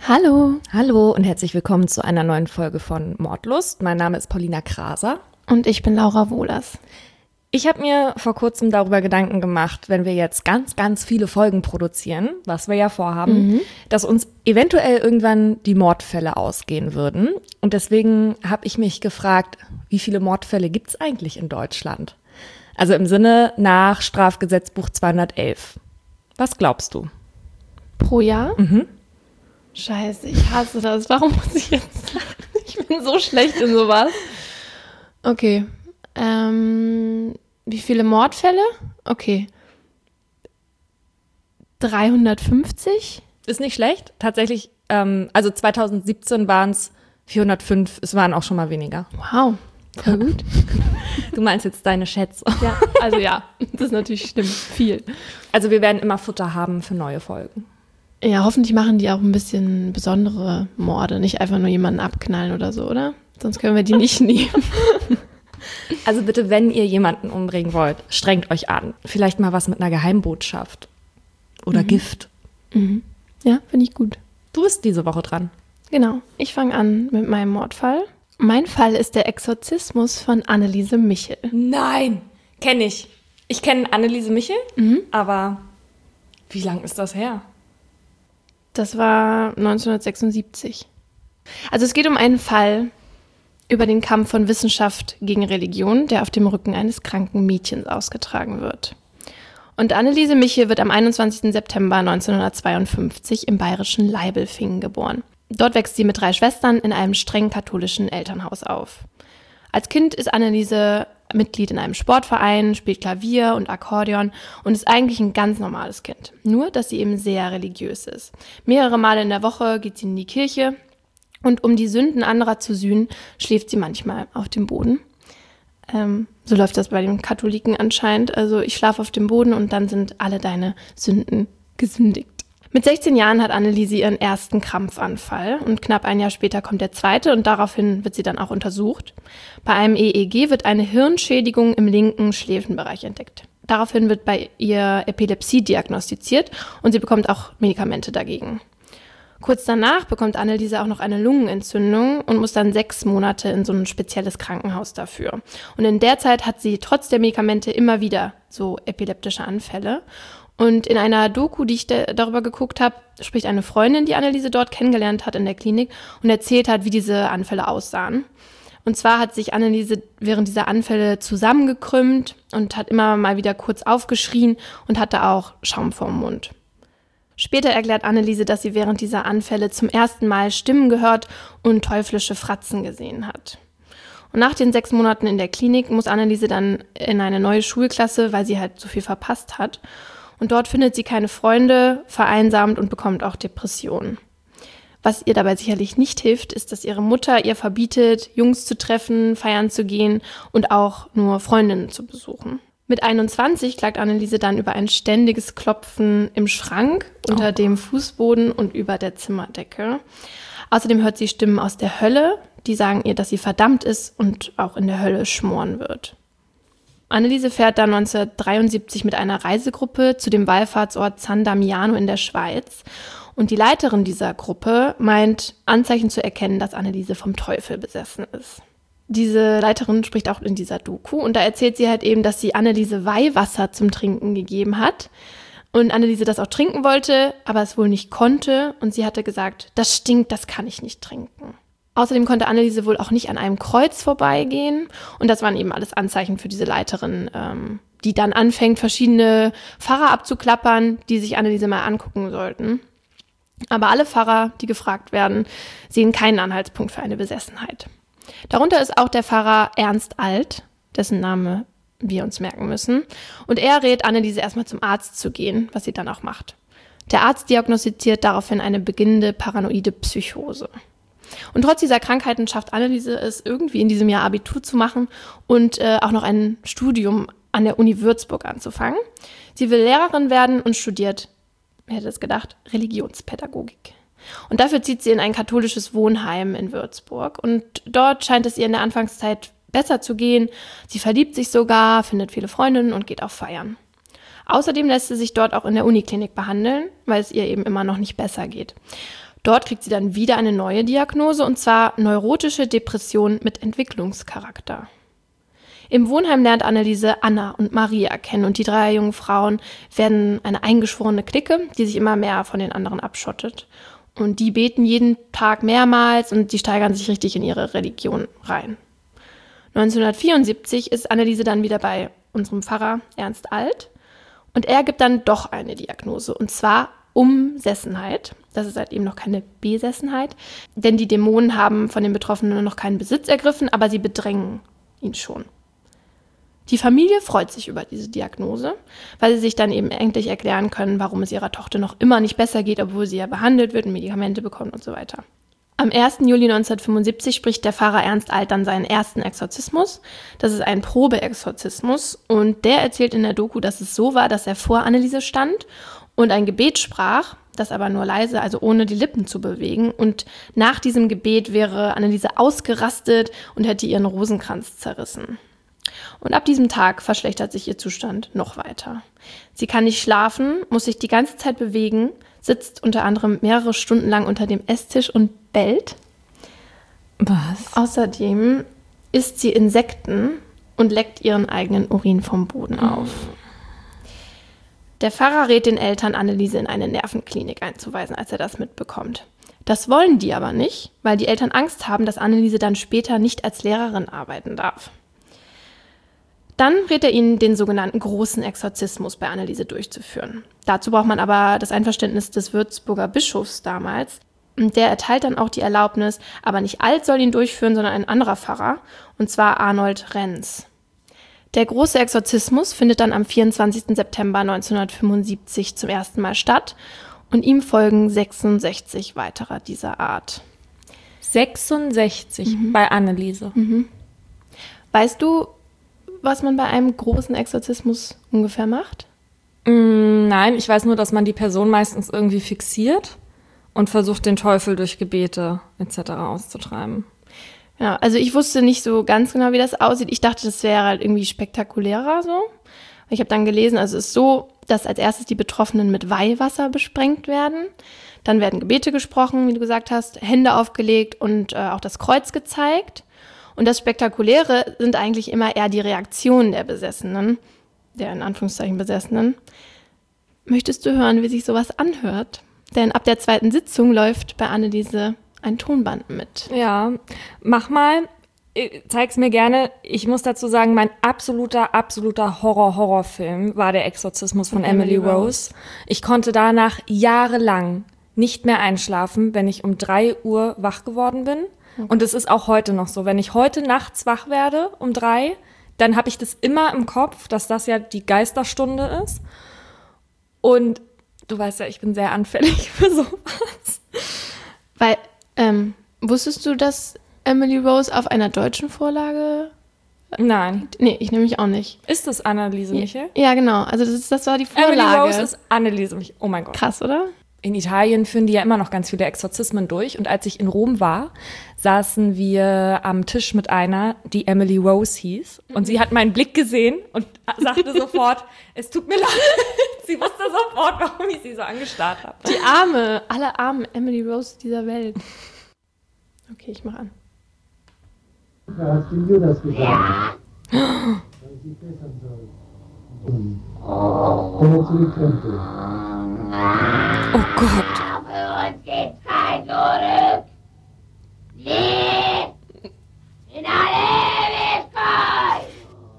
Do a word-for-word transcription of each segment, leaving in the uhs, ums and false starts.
Hallo. Hallo und herzlich willkommen zu einer neuen Folge von Mordlust. Mein Name ist Paulina Kraser. Und ich bin Laura Wohlers. Ich habe mir vor kurzem darüber Gedanken gemacht, wenn wir jetzt ganz, ganz viele Folgen produzieren, was wir ja vorhaben, mhm. dass uns eventuell irgendwann die Mordfälle ausgehen würden. Und deswegen habe ich mich gefragt, wie viele Mordfälle gibt es eigentlich in Deutschland? Also im Sinne nach Strafgesetzbuch zweihundertelf. Was glaubst du? Pro Jahr? Mhm. Scheiße, ich hasse das. Warum muss ich jetzt lachen? Ich bin so schlecht in sowas. Okay. Ähm, wie viele Mordfälle? Okay. dreihundertfünfzig? Ist nicht schlecht. Tatsächlich, ähm, also zweitausendsiebzehn waren es vierhundertfünf. Es waren auch schon mal weniger. Wow, voll gut. Du meinst jetzt deine Schätze. Ja, also ja, das ist natürlich stimmt. Viel. Also wir werden immer Futter haben für neue Folgen. Ja, hoffentlich machen die auch ein bisschen besondere Morde, nicht einfach nur jemanden abknallen oder so, oder? Sonst können wir die nicht nehmen. Also bitte, wenn ihr jemanden umbringen wollt, strengt euch an. Vielleicht mal was mit einer Geheimbotschaft oder mhm. Gift. Mhm. Ja, finde ich gut. Du bist diese Woche dran. Genau, ich fange an mit meinem Mordfall. Mein Fall ist der Exorzismus von Anneliese Michel. Nein, kenne ich. Ich kenne Anneliese Michel, mhm. aber wie lang ist das her? Das war neunzehnhundertsechsundsiebzig. Also es geht um einen Fall über den Kampf von Wissenschaft gegen Religion, der auf dem Rücken eines kranken Mädchens ausgetragen wird. Und Anneliese Michel wird am einundzwanzigsten September neunzehnhundertzweiundfünfzig im bayerischen Leibelfingen geboren. Dort wächst sie mit drei Schwestern in einem streng katholischen Elternhaus auf. Als Kind ist Anneliese Mitglied in einem Sportverein, spielt Klavier und Akkordeon und ist eigentlich ein ganz normales Kind. Nur, dass sie eben sehr religiös ist. Mehrere Male in der Woche geht sie in die Kirche und um die Sünden anderer zu sühnen, schläft sie manchmal auf dem Boden. Ähm, so läuft das bei den Katholiken anscheinend. Also ich schlafe auf dem Boden und dann sind alle deine Sünden gesündigt. Mit sechzehn Jahren hat Anneliese ihren ersten Krampfanfall und knapp ein Jahr später kommt der zweite und daraufhin wird sie dann auch untersucht. Bei einem E E G wird eine Hirnschädigung im linken Schläfenbereich entdeckt. Daraufhin wird bei ihr Epilepsie diagnostiziert und sie bekommt auch Medikamente dagegen. Kurz danach bekommt Anneliese auch noch eine Lungenentzündung und muss dann sechs Monate in so ein spezielles Krankenhaus dafür. Und in der Zeit hat sie trotz der Medikamente immer wieder so epileptische Anfälle. Und in einer Doku, die ich da, darüber geguckt habe, spricht eine Freundin, die Anneliese dort kennengelernt hat in der Klinik und erzählt hat, wie diese Anfälle aussahen. Und zwar hat sich Anneliese während dieser Anfälle zusammengekrümmt und hat immer mal wieder kurz aufgeschrien und hatte auch Schaum vorm Mund. Später erklärt Anneliese, dass sie während dieser Anfälle zum ersten Mal Stimmen gehört und teuflische Fratzen gesehen hat. Und nach den sechs Monaten in der Klinik muss Anneliese dann in eine neue Schulklasse, weil sie halt so viel verpasst hat. Und dort findet sie keine Freunde, vereinsamt und bekommt auch Depressionen. Was ihr dabei sicherlich nicht hilft, ist, dass ihre Mutter ihr verbietet, Jungs zu treffen, feiern zu gehen und auch nur Freundinnen zu besuchen. Mit einundzwanzig klagt Anneliese dann über ein ständiges Klopfen im Schrank, unter oh. dem Fußboden und über der Zimmerdecke. Außerdem hört sie Stimmen aus der Hölle, die sagen ihr, dass sie verdammt ist und auch in der Hölle schmoren wird. Anneliese fährt dann neunzehnhundertdreiundsiebzig mit einer Reisegruppe zu dem Wallfahrtsort San Damiano in der Schweiz. Und die Leiterin dieser Gruppe meint, Anzeichen zu erkennen, dass Anneliese vom Teufel besessen ist. Diese Leiterin spricht auch in dieser Doku und da erzählt sie halt eben, dass sie Anneliese Weihwasser zum Trinken gegeben hat. Und Anneliese das auch trinken wollte, aber es wohl nicht konnte. Und sie hatte gesagt, das stinkt, das kann ich nicht trinken. Außerdem konnte Anneliese wohl auch nicht an einem Kreuz vorbeigehen. Und das waren eben alles Anzeichen für diese Leiterin, ähm, die dann anfängt, verschiedene Pfarrer abzuklappern, die sich Anneliese mal angucken sollten. Aber alle Pfarrer, die gefragt werden, sehen keinen Anhaltspunkt für eine Besessenheit. Darunter ist auch der Pfarrer Ernst Alt, dessen Name wir uns merken müssen. Und er rät Anneliese erstmal zum Arzt zu gehen, was sie dann auch macht. Der Arzt diagnostiziert daraufhin eine beginnende paranoide Psychose. Und trotz dieser Krankheiten schafft Anneliese es irgendwie in diesem Jahr Abitur zu machen und äh, auch noch ein Studium an der Uni Würzburg anzufangen. Sie will Lehrerin werden und studiert, wer hätte es gedacht, Religionspädagogik. Und dafür zieht sie in ein katholisches Wohnheim in Würzburg. Und dort scheint es ihr in der Anfangszeit besser zu gehen. Sie verliebt sich sogar, findet viele Freundinnen und geht auf Feiern. Außerdem lässt sie sich dort auch in der Uniklinik behandeln, weil es ihr eben immer noch nicht besser geht. Dort kriegt sie dann wieder eine neue Diagnose, und zwar neurotische Depression mit Entwicklungscharakter. Im Wohnheim lernt Anneliese Anna und Maria kennen, und die drei jungen Frauen werden eine eingeschworene Clique, die sich immer mehr von den anderen abschottet. Und die beten jeden Tag mehrmals und die steigern sich richtig in ihre Religion rein. neunzehnhundertvierundsiebzig ist Anneliese dann wieder bei unserem Pfarrer Ernst Alt, und er gibt dann doch eine Diagnose, und zwar Umsessenheit. Das ist halt eben noch keine Besessenheit, denn die Dämonen haben von den Betroffenen noch keinen Besitz ergriffen, aber sie bedrängen ihn schon. Die Familie freut sich über diese Diagnose, weil sie sich dann eben endlich erklären können, warum es ihrer Tochter noch immer nicht besser geht, obwohl sie ja behandelt wird und Medikamente bekommt und so weiter. Am ersten Juli neunzehnhundertfünfundsiebzig spricht der Pfarrer Ernst Alt dann seinen ersten Exorzismus. Das ist ein Probeexorzismus, und der erzählt in der Doku, dass es so war, dass er vor Anneliese stand und ein Gebet sprach, das aber nur leise, also ohne die Lippen zu bewegen. Und nach diesem Gebet wäre Anneliese ausgerastet und hätte ihren Rosenkranz zerrissen. Und ab diesem Tag verschlechtert sich ihr Zustand noch weiter. Sie kann nicht schlafen, muss sich die ganze Zeit bewegen, sitzt unter anderem mehrere Stunden lang unter dem Esstisch und bellt. Was? Außerdem isst sie Insekten und leckt ihren eigenen Urin vom Boden auf. Der Pfarrer rät den Eltern, Anneliese in eine Nervenklinik einzuweisen, als er das mitbekommt. Das wollen die aber nicht, weil die Eltern Angst haben, dass Anneliese dann später nicht als Lehrerin arbeiten darf. Dann rät er ihnen, den sogenannten großen Exorzismus bei Anneliese durchzuführen. Dazu braucht man aber das Einverständnis des Würzburger Bischofs damals. Und der erteilt dann auch die Erlaubnis, aber nicht Alt soll ihn durchführen, sondern ein anderer Pfarrer, und zwar Arnold Renz. Der große Exorzismus findet dann am vierundzwanzigsten September neunzehnhundertfünfundsiebzig zum ersten Mal statt, und ihm folgen sechsundsechzig weiterer dieser Art. sechsundsechzig mhm. bei Anneliese. Mhm. Weißt du, was man bei einem großen Exorzismus ungefähr macht? Mm, nein, ich weiß nur, dass man die Person meistens irgendwie fixiert und versucht, den Teufel durch Gebete et cetera auszutreiben. Ja, also ich wusste nicht so ganz genau, wie das aussieht. Ich dachte, das wäre halt irgendwie spektakulärer so. Ich habe dann gelesen, also es ist so, dass als erstes die Betroffenen mit Weihwasser besprengt werden. Dann werden Gebete gesprochen, wie du gesagt hast, Hände aufgelegt und äh, auch das Kreuz gezeigt. Und das Spektakuläre sind eigentlich immer eher die Reaktionen der Besessenen, der in Anführungszeichen Besessenen. Möchtest du hören, wie sich sowas anhört? Denn ab der zweiten Sitzung läuft bei Anneliese ein Tonband mit. Ja, mach mal. Zeig's mir gerne. Ich muss dazu sagen, mein absoluter, absoluter Horror-Horrorfilm war der Exorzismus von, von Emily Rose. Rose. Ich konnte danach jahrelang nicht mehr einschlafen, wenn ich um drei Uhr wach geworden bin. Okay. Und es ist auch heute noch so. Wenn ich heute nachts wach werde um drei, dann habe ich das immer im Kopf, dass das ja die Geisterstunde ist. Und du weißt ja, ich bin sehr anfällig für sowas. Weil, ähm, wusstest du, dass Emily Rose auf einer deutschen Vorlage? Nein. Nee, ich nämlich auch nicht. Ist das Anneliese Michel? Ja, genau. Also das, ist, das war die Vorlage. Emily Rose ist Anneliese Michel. Oh mein Gott. Krass, oder? In Italien führen die ja immer noch ganz viele Exorzismen durch. Und als ich in Rom war, saßen wir am Tisch mit einer, die Emily Rose hieß. Und sie hat meinen Blick gesehen und sagte sofort, es tut mir leid. Sie wusste sofort, warum ich sie so angestarrt habe. Die arme, alle armen Emily Rose dieser Welt. Okay, ich mach an. Da hast du Judas gesagt, dass sie bessern soll. Und komm zu den Tempel. Oh Gott. Für uns gibt's kein Zurück. Nie. In alle Ewigkeit.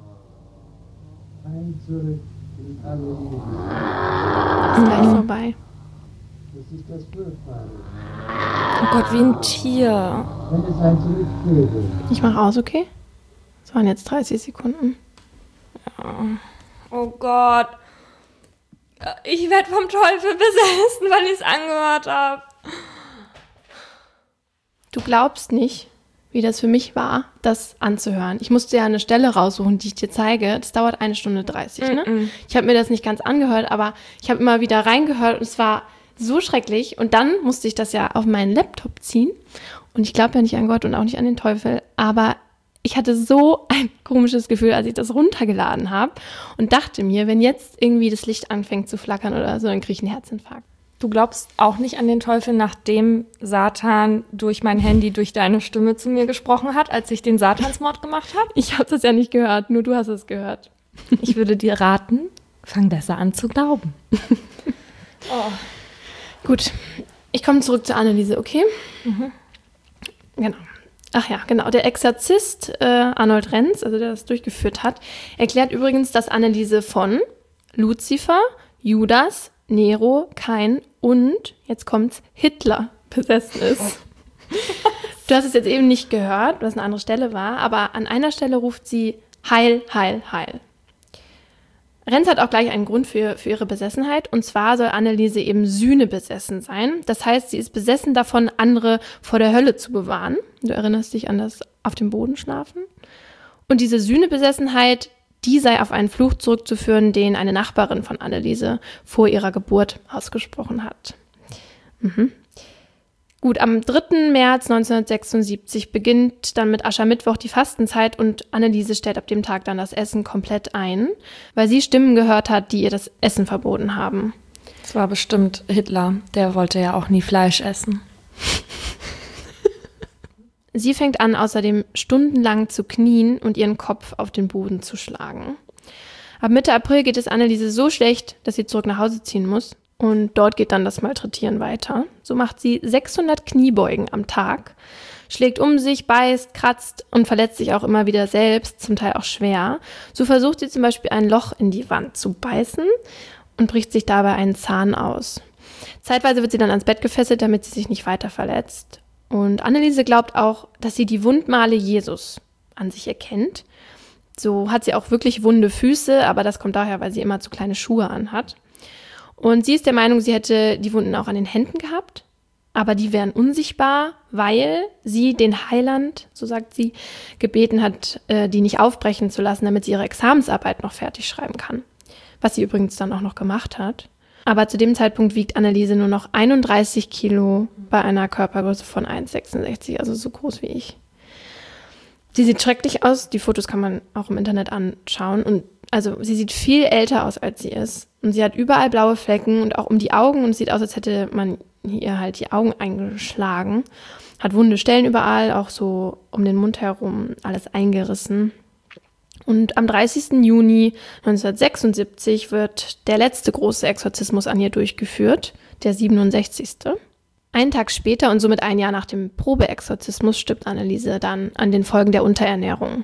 Ein zurück in alle Ewigkeit. Ist gleich vorbei. Das ist das Furchtbare. Oh Gott, wie ein Tier. Wenn es ein Zurück gäbe. Ich mach aus, okay? Das waren jetzt dreißig Sekunden. Ja. Oh Gott. Ich werde vom Teufel besessen, weil ich es angehört habe. Du glaubst nicht, wie das für mich war, das anzuhören. Ich musste ja eine Stelle raussuchen, die ich dir zeige. Das dauert eine Stunde dreißig. Ne? Mm-mm. Ich habe mir das nicht ganz angehört, aber ich habe immer wieder reingehört und es war so schrecklich. Und dann musste ich das ja auf meinen Laptop ziehen. Und ich glaube ja nicht an Gott und auch nicht an den Teufel, aber ich hatte so ein komisches Gefühl, als ich das runtergeladen habe und dachte mir, wenn jetzt irgendwie das Licht anfängt zu flackern oder so, dann kriege ich einen Herzinfarkt. Du glaubst auch nicht an den Teufel, nachdem Satan durch mein Handy, durch deine Stimme zu mir gesprochen hat, als ich den Satansmord gemacht habe? Ich habe das ja nicht gehört, nur du hast es gehört. Ich würde dir raten, fang besser an zu glauben. Oh. Gut, ich komme zurück zur Anneliese, okay? Mhm. Genau. Ach ja, genau. Der Exorzist äh, Arnold Renz, also der das durchgeführt hat, erklärt übrigens, dass Anneliese von Luzifer, Judas, Nero, Kain und, jetzt kommt's, Hitler besessen ist. Du hast es jetzt eben nicht gehört, was eine andere Stelle war, aber an einer Stelle ruft sie Heil, Heil, Heil. Renz hat auch gleich einen Grund für, für ihre Besessenheit, und zwar soll Anneliese eben Sühne besessen sein. Das heißt, sie ist besessen davon, andere vor der Hölle zu bewahren. Du erinnerst dich an das auf dem Boden schlafen. Und diese Sühnebesessenheit, die sei auf einen Fluch zurückzuführen, den eine Nachbarin von Anneliese vor ihrer Geburt ausgesprochen hat. Mhm. Gut, am dritten März neunzehnhundertsechsundsiebzig beginnt dann mit Aschermittwoch die Fastenzeit und Anneliese stellt ab dem Tag dann das Essen komplett ein, weil sie Stimmen gehört hat, die ihr das Essen verboten haben. Das war bestimmt Hitler, der wollte ja auch nie Fleisch essen. Sie fängt an, außerdem stundenlang zu knien und ihren Kopf auf den Boden zu schlagen. Ab Mitte April geht es Anneliese so schlecht, dass sie zurück nach Hause ziehen muss. Und dort geht dann das Malträtieren weiter. So macht sie sechshundert Kniebeugen am Tag, schlägt um sich, beißt, kratzt und verletzt sich auch immer wieder selbst, zum Teil auch schwer. So versucht sie zum Beispiel ein Loch in die Wand zu beißen und bricht sich dabei einen Zahn aus. Zeitweise wird sie dann ans Bett gefesselt, damit sie sich nicht weiter verletzt. Und Anneliese glaubt auch, dass sie die Wundmale Jesus an sich erkennt. So hat sie auch wirklich wunde Füße, aber das kommt daher, weil sie immer zu kleine Schuhe anhat. Und sie ist der Meinung, sie hätte die Wunden auch an den Händen gehabt, aber die wären unsichtbar, weil sie den Heiland, so sagt sie, gebeten hat, die nicht aufbrechen zu lassen, damit sie ihre Examensarbeit noch fertig schreiben kann. Was sie übrigens dann auch noch gemacht hat. Aber zu dem Zeitpunkt wiegt Anneliese nur noch einunddreißig Kilo bei einer Körpergröße von eins Komma sechsundsechzig, also so groß wie ich. Sie sieht schrecklich aus, die Fotos kann man auch im Internet anschauen. Und also sie sieht viel älter aus, als sie ist. Und sie hat überall blaue Flecken und auch um die Augen. Und es sieht aus, als hätte man ihr halt die Augen eingeschlagen. Hat wunde Stellen überall, auch so um den Mund herum, alles eingerissen. Und am dreißigsten Juni neunzehnhundertsechsundsiebzig wird der letzte große Exorzismus an ihr durchgeführt, der siebenundsechzigste Einen Tag später und somit ein Jahr nach dem Probeexorzismus stirbt Anneliese dann an den Folgen der Unterernährung.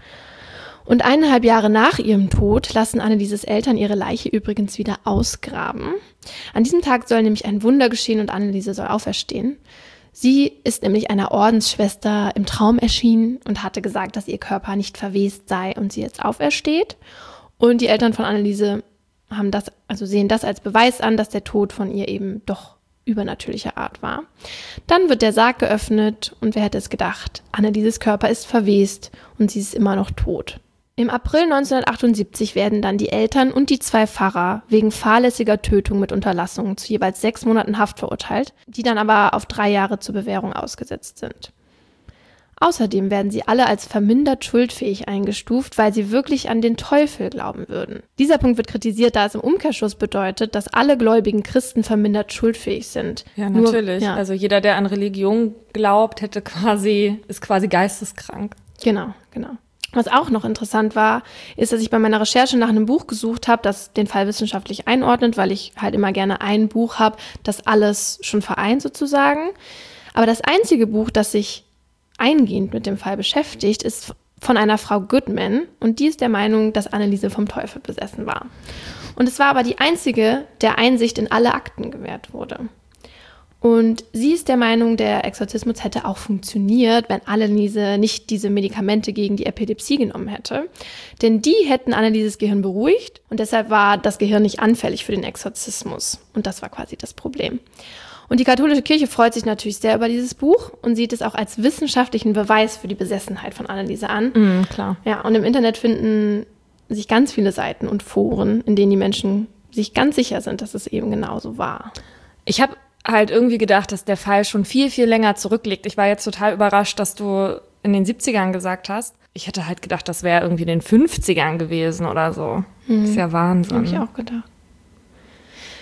Und eineinhalb Jahre nach ihrem Tod lassen Annelieses Eltern ihre Leiche übrigens wieder ausgraben. An diesem Tag soll nämlich ein Wunder geschehen und Anneliese soll auferstehen. Sie ist nämlich einer Ordensschwester im Traum erschienen und hatte gesagt, dass ihr Körper nicht verwest sei und sie jetzt aufersteht. Und die Eltern von Anneliese haben das, also sehen das als Beweis an, dass der Tod von ihr eben doch übernatürlicher Art war. Dann wird der Sarg geöffnet und wer hätte es gedacht, Annelieses Körper ist verwest und sie ist immer noch tot. Im April neunzehnhundertachtundsiebzig werden dann die Eltern und die zwei Pfarrer wegen fahrlässiger Tötung mit Unterlassung zu jeweils sechs Monaten Haft verurteilt, die dann aber auf drei Jahre zur Bewährung ausgesetzt sind. Außerdem werden sie alle als vermindert schuldfähig eingestuft, weil sie wirklich an den Teufel glauben würden. Dieser Punkt wird kritisiert, da es im Umkehrschluss bedeutet, dass alle gläubigen Christen vermindert schuldfähig sind. Ja, natürlich. Nur, ja. Also jeder, der an Religion glaubt, hätte quasi, ist quasi geisteskrank. Genau, genau. Was auch noch interessant war, ist, dass ich bei meiner Recherche nach einem Buch gesucht habe, das den Fall wissenschaftlich einordnet, weil ich halt immer gerne ein Buch habe, das alles schon vereint sozusagen. Aber das einzige Buch, das sich eingehend mit dem Fall beschäftigt, ist von einer Frau Goodman und die ist der Meinung, dass Anneliese vom Teufel besessen war. Und es war aber die einzige, der Einsicht in alle Akten gewährt wurde. Und sie ist der Meinung, der Exorzismus hätte auch funktioniert, wenn Anneliese nicht diese Medikamente gegen die Epilepsie genommen hätte. Denn die hätten Annelieses Gehirn beruhigt und deshalb war das Gehirn nicht anfällig für den Exorzismus. Und das war quasi das Problem. Und die katholische Kirche freut sich natürlich sehr über dieses Buch und sieht es auch als wissenschaftlichen Beweis für die Besessenheit von Anneliese an. Mm, klar. Ja, und im Internet finden sich ganz viele Seiten und Foren, in denen die Menschen sich ganz sicher sind, dass es eben genauso war. Ich habe halt irgendwie gedacht, dass der Fall schon viel, viel länger zurückliegt. Ich war jetzt total überrascht, dass du in den siebzigern gesagt hast. Ich hätte halt gedacht, das wäre irgendwie in den fünfzigern gewesen oder so. Mhm. Das ist ja Wahnsinn. Habe ich auch gedacht.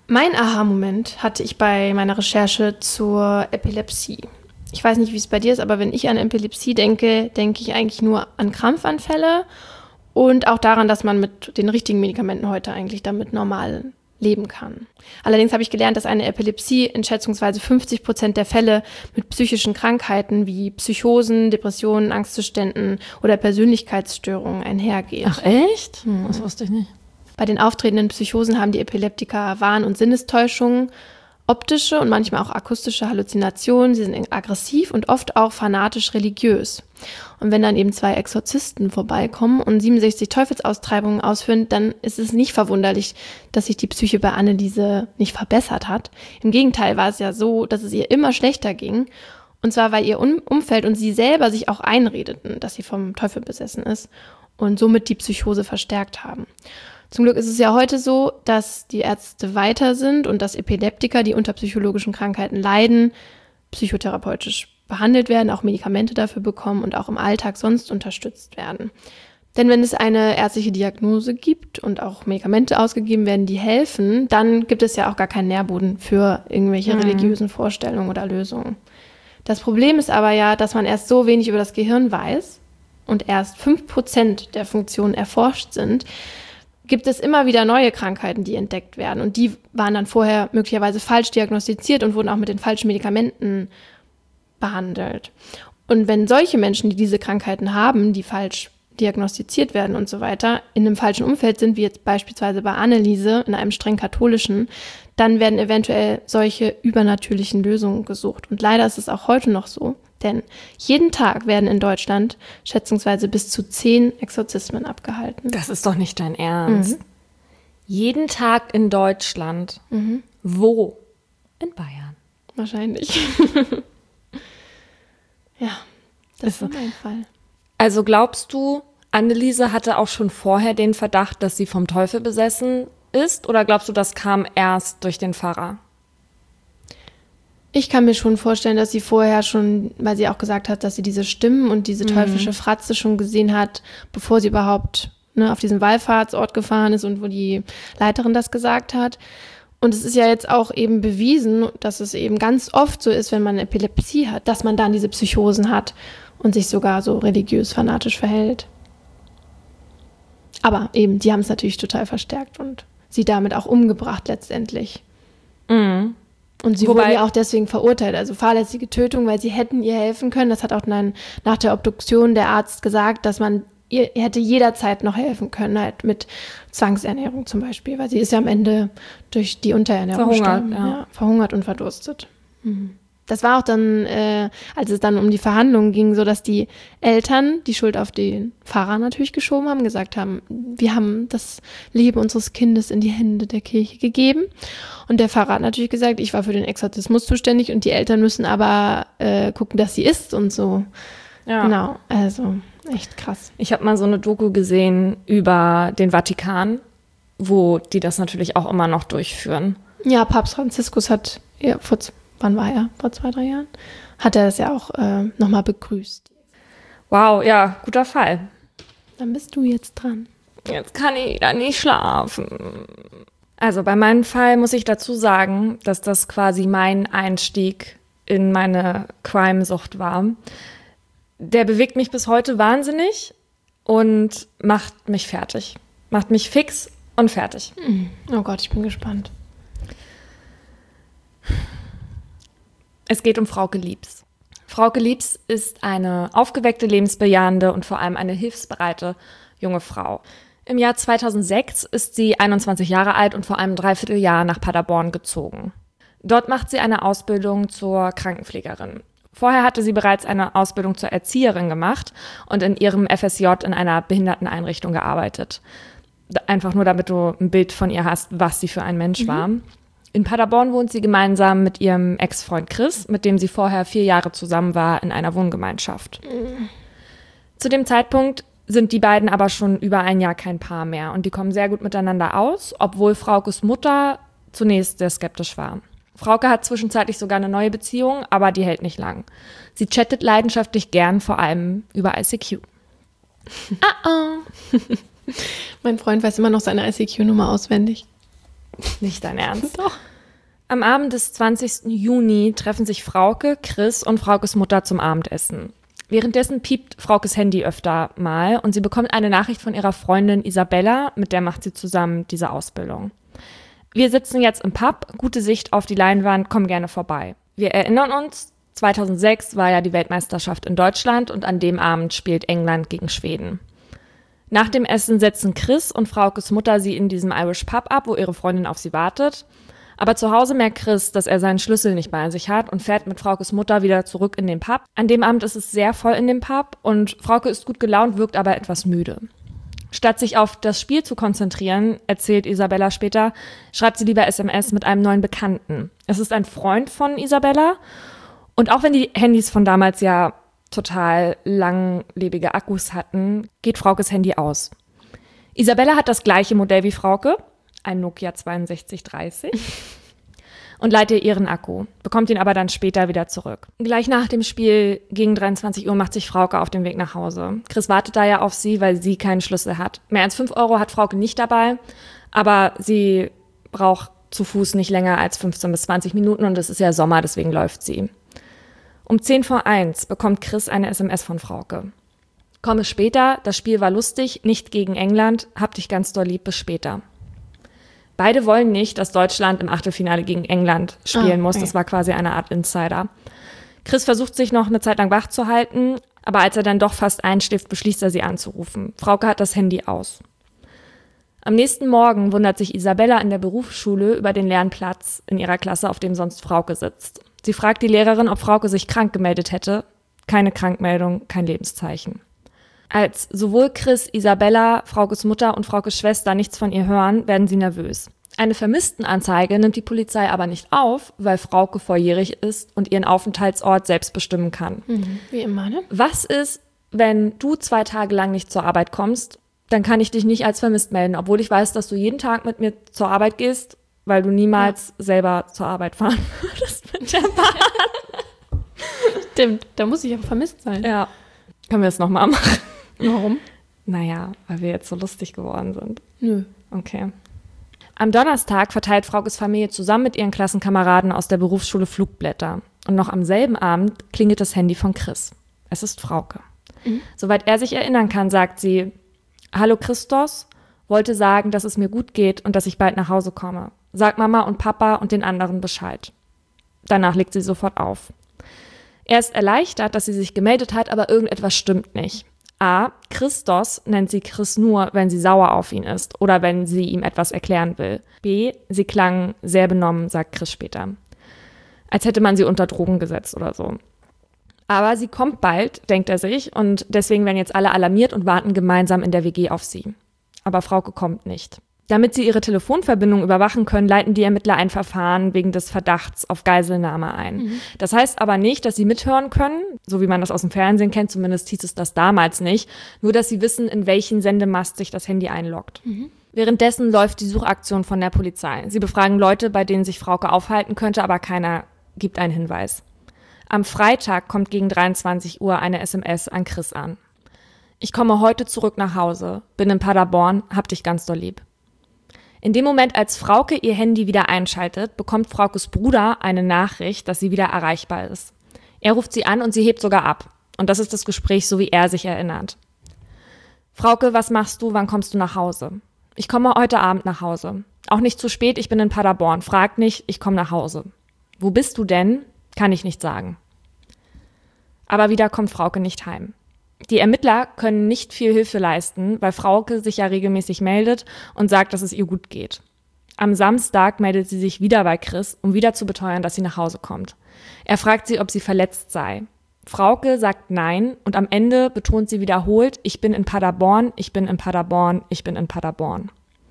Mein Aha-Moment hatte ich bei meiner Recherche zur Epilepsie. Ich weiß nicht, wie es bei dir ist, aber wenn ich an Epilepsie denke, denke ich eigentlich nur an Krampfanfälle und auch daran, dass man mit den richtigen Medikamenten heute eigentlich damit normal leben kann. Allerdings habe ich gelernt, dass eine Epilepsie in schätzungsweise fünfzig Prozent der Fälle mit psychischen Krankheiten wie Psychosen, Depressionen, Angstzuständen oder Persönlichkeitsstörungen einhergeht. Ach echt? Hm. Das wusste ich nicht. Bei den auftretenden Psychosen haben die Epileptiker Wahn- und Sinnestäuschungen, optische und manchmal auch akustische Halluzinationen. Sie sind aggressiv und oft auch fanatisch religiös. Und wenn dann eben zwei Exorzisten vorbeikommen und siebenundsechzig Teufelsaustreibungen ausführen, dann ist es nicht verwunderlich, dass sich die Psyche bei Anneliese nicht verbessert hat. Im Gegenteil war es ja so, dass es ihr immer schlechter ging. Und zwar, weil ihr Umfeld und sie selber sich auch einredeten, dass sie vom Teufel besessen ist und somit die Psychose verstärkt haben. Zum Glück ist es ja heute so, dass die Ärzte weiter sind und dass Epileptiker, die unter psychologischen Krankheiten leiden, psychotherapeutisch behandelt werden, auch Medikamente dafür bekommen und auch im Alltag sonst unterstützt werden. Denn wenn es eine ärztliche Diagnose gibt und auch Medikamente ausgegeben werden, die helfen, dann gibt es ja auch gar keinen Nährboden für irgendwelche mhm. religiösen Vorstellungen oder Lösungen. Das Problem ist aber ja, dass man erst so wenig über das Gehirn weiß und erst fünf Prozent der Funktionen erforscht sind, gibt es immer wieder neue Krankheiten, die entdeckt werden. Und die waren dann vorher möglicherweise falsch diagnostiziert und wurden auch mit den falschen Medikamenten behandelt. Und wenn solche Menschen, die diese Krankheiten haben, die falsch diagnostiziert werden und so weiter, in einem falschen Umfeld sind, wie jetzt beispielsweise bei Anneliese, in einem streng katholischen, dann werden eventuell solche übernatürlichen Lösungen gesucht. Und leider ist es auch heute noch so, denn jeden Tag werden in Deutschland schätzungsweise bis zu zehn Exorzismen abgehalten. Das ist doch nicht dein Ernst. Mhm. Jeden Tag in Deutschland. Mhm. Wo? In Bayern. Wahrscheinlich. Ja, das war mein Fall. Also glaubst du, Anneliese hatte auch schon vorher den Verdacht, dass sie vom Teufel besessen ist? Oder glaubst du, das kam erst durch den Pfarrer? Ich kann mir schon vorstellen, dass sie vorher schon, weil sie auch gesagt hat, dass sie diese Stimmen und diese teuflische Fratze schon gesehen hat, bevor sie überhaupt ne, auf diesen Wallfahrtsort gefahren ist und wo die Leiterin das gesagt hat. Und es ist ja jetzt auch eben bewiesen, dass es eben ganz oft so ist, wenn man Epilepsie hat, dass man dann diese Psychosen hat und sich sogar so religiös fanatisch verhält. Aber eben, die haben es natürlich total verstärkt und sie damit auch umgebracht letztendlich. Mhm. Und sie Wobei, wurden ja auch deswegen verurteilt, also fahrlässige Tötung, weil sie hätten ihr helfen können. Das hat auch dann nach der Obduktion der Arzt gesagt, dass man ihr hätte jederzeit noch helfen können, halt mit Zwangsernährung zum Beispiel, weil sie ist ja am Ende durch die Unterernährung verhungert, ja. Ja, verhungert und verdurstet. Mhm. Das war auch dann, äh, als es dann um die Verhandlungen ging, so dass die Eltern die Schuld auf den Pfarrer natürlich geschoben haben, gesagt haben, wir haben das Leben unseres Kindes in die Hände der Kirche gegeben. Und der Pfarrer hat natürlich gesagt, ich war für den Exorzismus zuständig und die Eltern müssen aber äh, gucken, dass sie isst und so. Ja. Genau, also echt krass. Ich habe mal so eine Doku gesehen über den Vatikan, wo die das natürlich auch immer noch durchführen. Ja, Papst Franziskus hat, ja, vor, wann war er? Vor zwei, drei Jahren? Hat er das ja auch äh, nochmal begrüßt. Wow, ja, guter Fall. Dann bist du jetzt dran. Jetzt kann ich wieder nicht schlafen. Also bei meinem Fall muss ich dazu sagen, dass das quasi mein Einstieg in meine Crime-Sucht war. Der bewegt mich bis heute wahnsinnig und macht mich fertig. Macht mich fix und fertig. Oh Gott, ich bin gespannt. Es geht um Frauke Liebs. Frauke Liebs ist eine aufgeweckte, lebensbejahende und vor allem eine hilfsbereite junge Frau. Im Jahr zweitausendsechs ist sie einundzwanzig Jahre alt und vor einem Dreivierteljahr nach Paderborn gezogen. Dort macht sie eine Ausbildung zur Krankenpflegerin. Vorher hatte sie bereits eine Ausbildung zur Erzieherin gemacht und in ihrem F S J in einer Behinderteneinrichtung gearbeitet. Einfach nur, damit du ein Bild von ihr hast, was sie für ein Mensch mhm. war. In Paderborn wohnt sie gemeinsam mit ihrem Ex-Freund Chris, mit dem sie vorher vier Jahre zusammen war in einer Wohngemeinschaft. Mhm. Zu dem Zeitpunkt sind die beiden aber schon über ein Jahr kein Paar mehr und die kommen sehr gut miteinander aus, obwohl Fraukes Mutter zunächst sehr skeptisch war. Frauke hat zwischenzeitlich sogar eine neue Beziehung, aber die hält nicht lang. Sie chattet leidenschaftlich gern, vor allem über I C Q. Ah oh. Mein Freund weiß immer noch seine I C Q-Nummer auswendig. Nicht dein Ernst? Doch. Am Abend des zwanzigsten Juni treffen sich Frauke, Chris und Fraukes Mutter zum Abendessen. Währenddessen piept Fraukes Handy öfter mal und sie bekommt eine Nachricht von ihrer Freundin Isabella, mit der macht sie zusammen diese Ausbildung. Wir sitzen jetzt im Pub, gute Sicht auf die Leinwand, komm gerne vorbei. Wir erinnern uns, zweitausendsechs war ja die Weltmeisterschaft in Deutschland und an dem Abend spielt England gegen Schweden. Nach dem Essen setzen Chris und Fraukes Mutter sie in diesem Irish Pub ab, wo ihre Freundin auf sie wartet. Aber zu Hause merkt Chris, dass er seinen Schlüssel nicht bei sich hat und fährt mit Fraukes Mutter wieder zurück in den Pub. An dem Abend ist es sehr voll in dem Pub und Frauke ist gut gelaunt, wirkt aber etwas müde. Statt sich auf das Spiel zu konzentrieren, erzählt Isabella später, schreibt sie lieber S M S mit einem neuen Bekannten. Es ist ein Freund von Isabella und auch wenn die Handys von damals ja total langlebige Akkus hatten, geht Fraukes Handy aus. Isabella hat das gleiche Modell wie Frauke, ein Nokia zweiundsechzig dreißig, und leiht ihr ihren Akku, bekommt ihn aber dann später wieder zurück. Gleich nach dem Spiel gegen dreiundzwanzig Uhr macht sich Frauke auf den Weg nach Hause. Chris wartet da ja auf sie, weil sie keinen Schlüssel hat. Mehr als fünf Euro hat Frauke nicht dabei, aber sie braucht zu Fuß nicht länger als fünfzehn bis zwanzig Minuten und es ist ja Sommer, deswegen läuft sie. Um zehn vor eins bekommt Chris eine S M S von Frauke. Komme später, das Spiel war lustig, nicht gegen England, hab dich ganz doll lieb, bis später. Beide wollen nicht, dass Deutschland im Achtelfinale gegen England spielen Ah, muss. okay. Das war quasi eine Art Insider. Chris versucht sich noch eine Zeit lang wach zu halten, aber als er dann doch fast einschläft, beschließt er, sie anzurufen. Frauke hat das Handy aus. Am nächsten Morgen wundert sich Isabella in der Berufsschule über den leeren Platz in ihrer Klasse, auf dem sonst Frauke sitzt. Sie fragt die Lehrerin, ob Frauke sich krank gemeldet hätte. Keine Krankmeldung, kein Lebenszeichen. Als sowohl Chris, Isabella, Fraukes Mutter und Fraukes Schwester nichts von ihr hören, werden sie nervös. Eine Vermisstenanzeige nimmt die Polizei aber nicht auf, weil Frauke volljährig ist und ihren Aufenthaltsort selbst bestimmen kann. Mhm, wie immer, ne? Was ist, wenn du zwei Tage lang nicht zur Arbeit kommst? Dann kann ich dich nicht als vermisst melden, obwohl ich weiß, dass du jeden Tag mit mir zur Arbeit gehst, weil du niemals ja. selber zur Arbeit fahren würdest mit der Bahn. Stimmt, da muss ich aber vermisst sein. Ja, können wir es nochmal machen? Warum? Naja, weil wir jetzt so lustig geworden sind. Nö. Okay. Am Donnerstag verteilt Fraukes Familie zusammen mit ihren Klassenkameraden aus der Berufsschule Flugblätter. Und noch am selben Abend klingelt das Handy von Chris. Es ist Frauke. Mhm. Soweit er sich erinnern kann, sagt sie, Hallo Christos, wollte sagen, dass es mir gut geht und dass ich bald nach Hause komme. Sag Mama und Papa und den anderen Bescheid. Danach legt sie sofort auf. Er ist erleichtert, dass sie sich gemeldet hat, aber irgendetwas stimmt nicht. A. Christos nennt sie Chris nur, wenn sie sauer auf ihn ist oder wenn sie ihm etwas erklären will. B. Sie klang sehr benommen, sagt Chris später. Als hätte man sie unter Drogen gesetzt oder so. Aber sie kommt bald, denkt er sich, und deswegen werden jetzt alle alarmiert und warten gemeinsam in der W G auf sie. Aber Frauke kommt nicht. Damit sie ihre Telefonverbindung überwachen können, leiten die Ermittler ein Verfahren wegen des Verdachts auf Geiselnahme ein. Mhm. Das heißt aber nicht, dass sie mithören können, so wie man das aus dem Fernsehen kennt, zumindest hieß es das damals nicht, nur dass sie wissen, in welchen Sendemast sich das Handy einloggt. Mhm. Währenddessen läuft die Suchaktion von der Polizei. Sie befragen Leute, bei denen sich Frauke aufhalten könnte, aber keiner gibt einen Hinweis. Am Freitag kommt gegen dreiundzwanzig Uhr eine S M S an Chris an. Ich komme heute zurück nach Hause, bin in Paderborn, hab dich ganz doll lieb. In dem Moment, als Frauke ihr Handy wieder einschaltet, bekommt Fraukes Bruder eine Nachricht, dass sie wieder erreichbar ist. Er ruft sie an und sie hebt sogar ab. Und das ist das Gespräch, so wie er sich erinnert. Frauke, was machst du, wann kommst du nach Hause? Ich komme heute Abend nach Hause. Auch nicht zu spät, ich bin in Paderborn. Frag nicht, ich komme nach Hause. Wo bist du denn? Kann ich nicht sagen. Aber wieder kommt Frauke nicht heim. Die Ermittler können nicht viel Hilfe leisten, weil Frauke sich ja regelmäßig meldet und sagt, dass es ihr gut geht. Am Samstag meldet sie sich wieder bei Chris, um wieder zu beteuern, dass sie nach Hause kommt. Er fragt sie, ob sie verletzt sei. Frauke sagt nein und am Ende betont sie wiederholt, ich bin in Paderborn, ich bin in Paderborn, ich bin in Paderborn.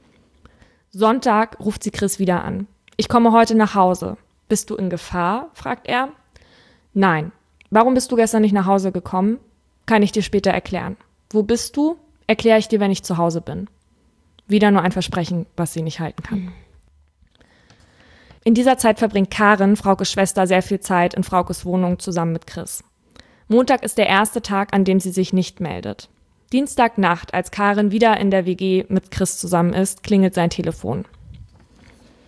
Sonntag ruft sie Chris wieder an. Ich komme heute nach Hause. Bist du in Gefahr? Fragt er. Nein. Warum bist du gestern nicht nach Hause gekommen? Kann ich dir später erklären. Wo bist du? Erkläre ich dir, wenn ich zu Hause bin. Wieder nur ein Versprechen, was sie nicht halten kann. In dieser Zeit verbringt Karin, Fraukes Schwester, sehr viel Zeit in Fraukes Wohnung zusammen mit Chris. Montag ist der erste Tag, an dem sie sich nicht meldet. Dienstagnacht, als Karin wieder in der W G mit Chris zusammen ist, klingelt sein Telefon.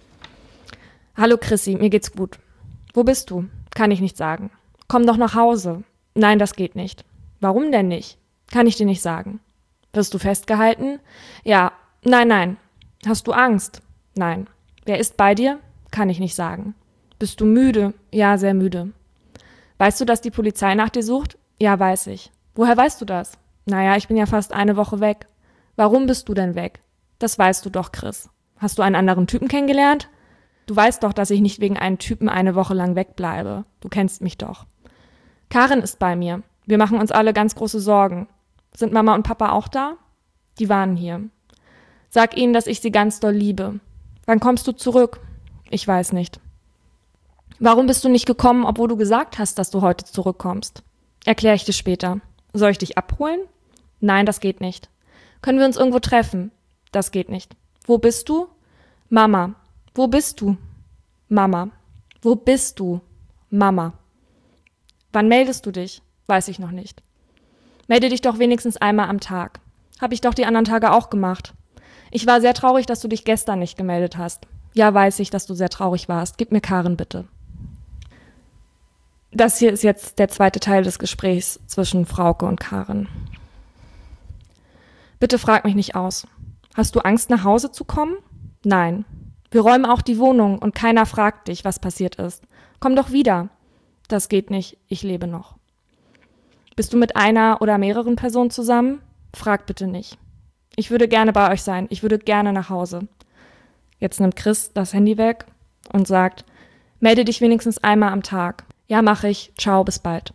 Hallo Chrissy, mir geht's gut. Wo bist du? Kann ich nicht sagen. Komm doch nach Hause. Nein, das geht nicht. Warum denn nicht? Kann ich dir nicht sagen. Wirst du festgehalten? Ja. Nein, nein. Hast du Angst? Nein. Wer ist bei dir? Kann ich nicht sagen. Bist du müde? Ja, sehr müde. Weißt du, dass die Polizei nach dir sucht? Ja, weiß ich. Woher weißt du das? Naja, ich bin ja fast eine Woche weg. Warum bist du denn weg? Das weißt du doch, Chris. Hast du einen anderen Typen kennengelernt? Du weißt doch, dass ich nicht wegen einem Typen eine Woche lang wegbleibe. Du kennst mich doch. Karin ist bei mir. Wir machen uns alle ganz große Sorgen. Sind Mama und Papa auch da? Die waren hier. Sag ihnen, dass ich sie ganz doll liebe. Wann kommst du zurück? Ich weiß nicht. Warum bist du nicht gekommen, obwohl du gesagt hast, dass du heute zurückkommst? Erkläre ich dir später. Soll ich dich abholen? Nein, das geht nicht. Können wir uns irgendwo treffen? Das geht nicht. Wo bist du? Mama. Wo bist du? Mama. Wo bist du? Mama. Wann meldest du dich? Weiß ich noch nicht. Melde dich doch wenigstens einmal am Tag. Habe ich doch die anderen Tage auch gemacht. Ich war sehr traurig, dass du dich gestern nicht gemeldet hast. Ja, weiß ich, dass du sehr traurig warst. Gib mir Karin bitte. Das hier ist jetzt der zweite Teil des Gesprächs zwischen Frauke und Karin. Bitte frag mich nicht aus. Hast du Angst, nach Hause zu kommen? Nein. Wir räumen auch die Wohnung und keiner fragt dich, was passiert ist. Komm doch wieder. Das geht nicht, ich lebe noch. Bist du mit einer oder mehreren Personen zusammen? Frag bitte nicht. Ich würde gerne bei euch sein, ich würde gerne nach Hause. Jetzt nimmt Chris das Handy weg und sagt, melde dich wenigstens einmal am Tag. Ja, mache ich. Ciao, bis bald.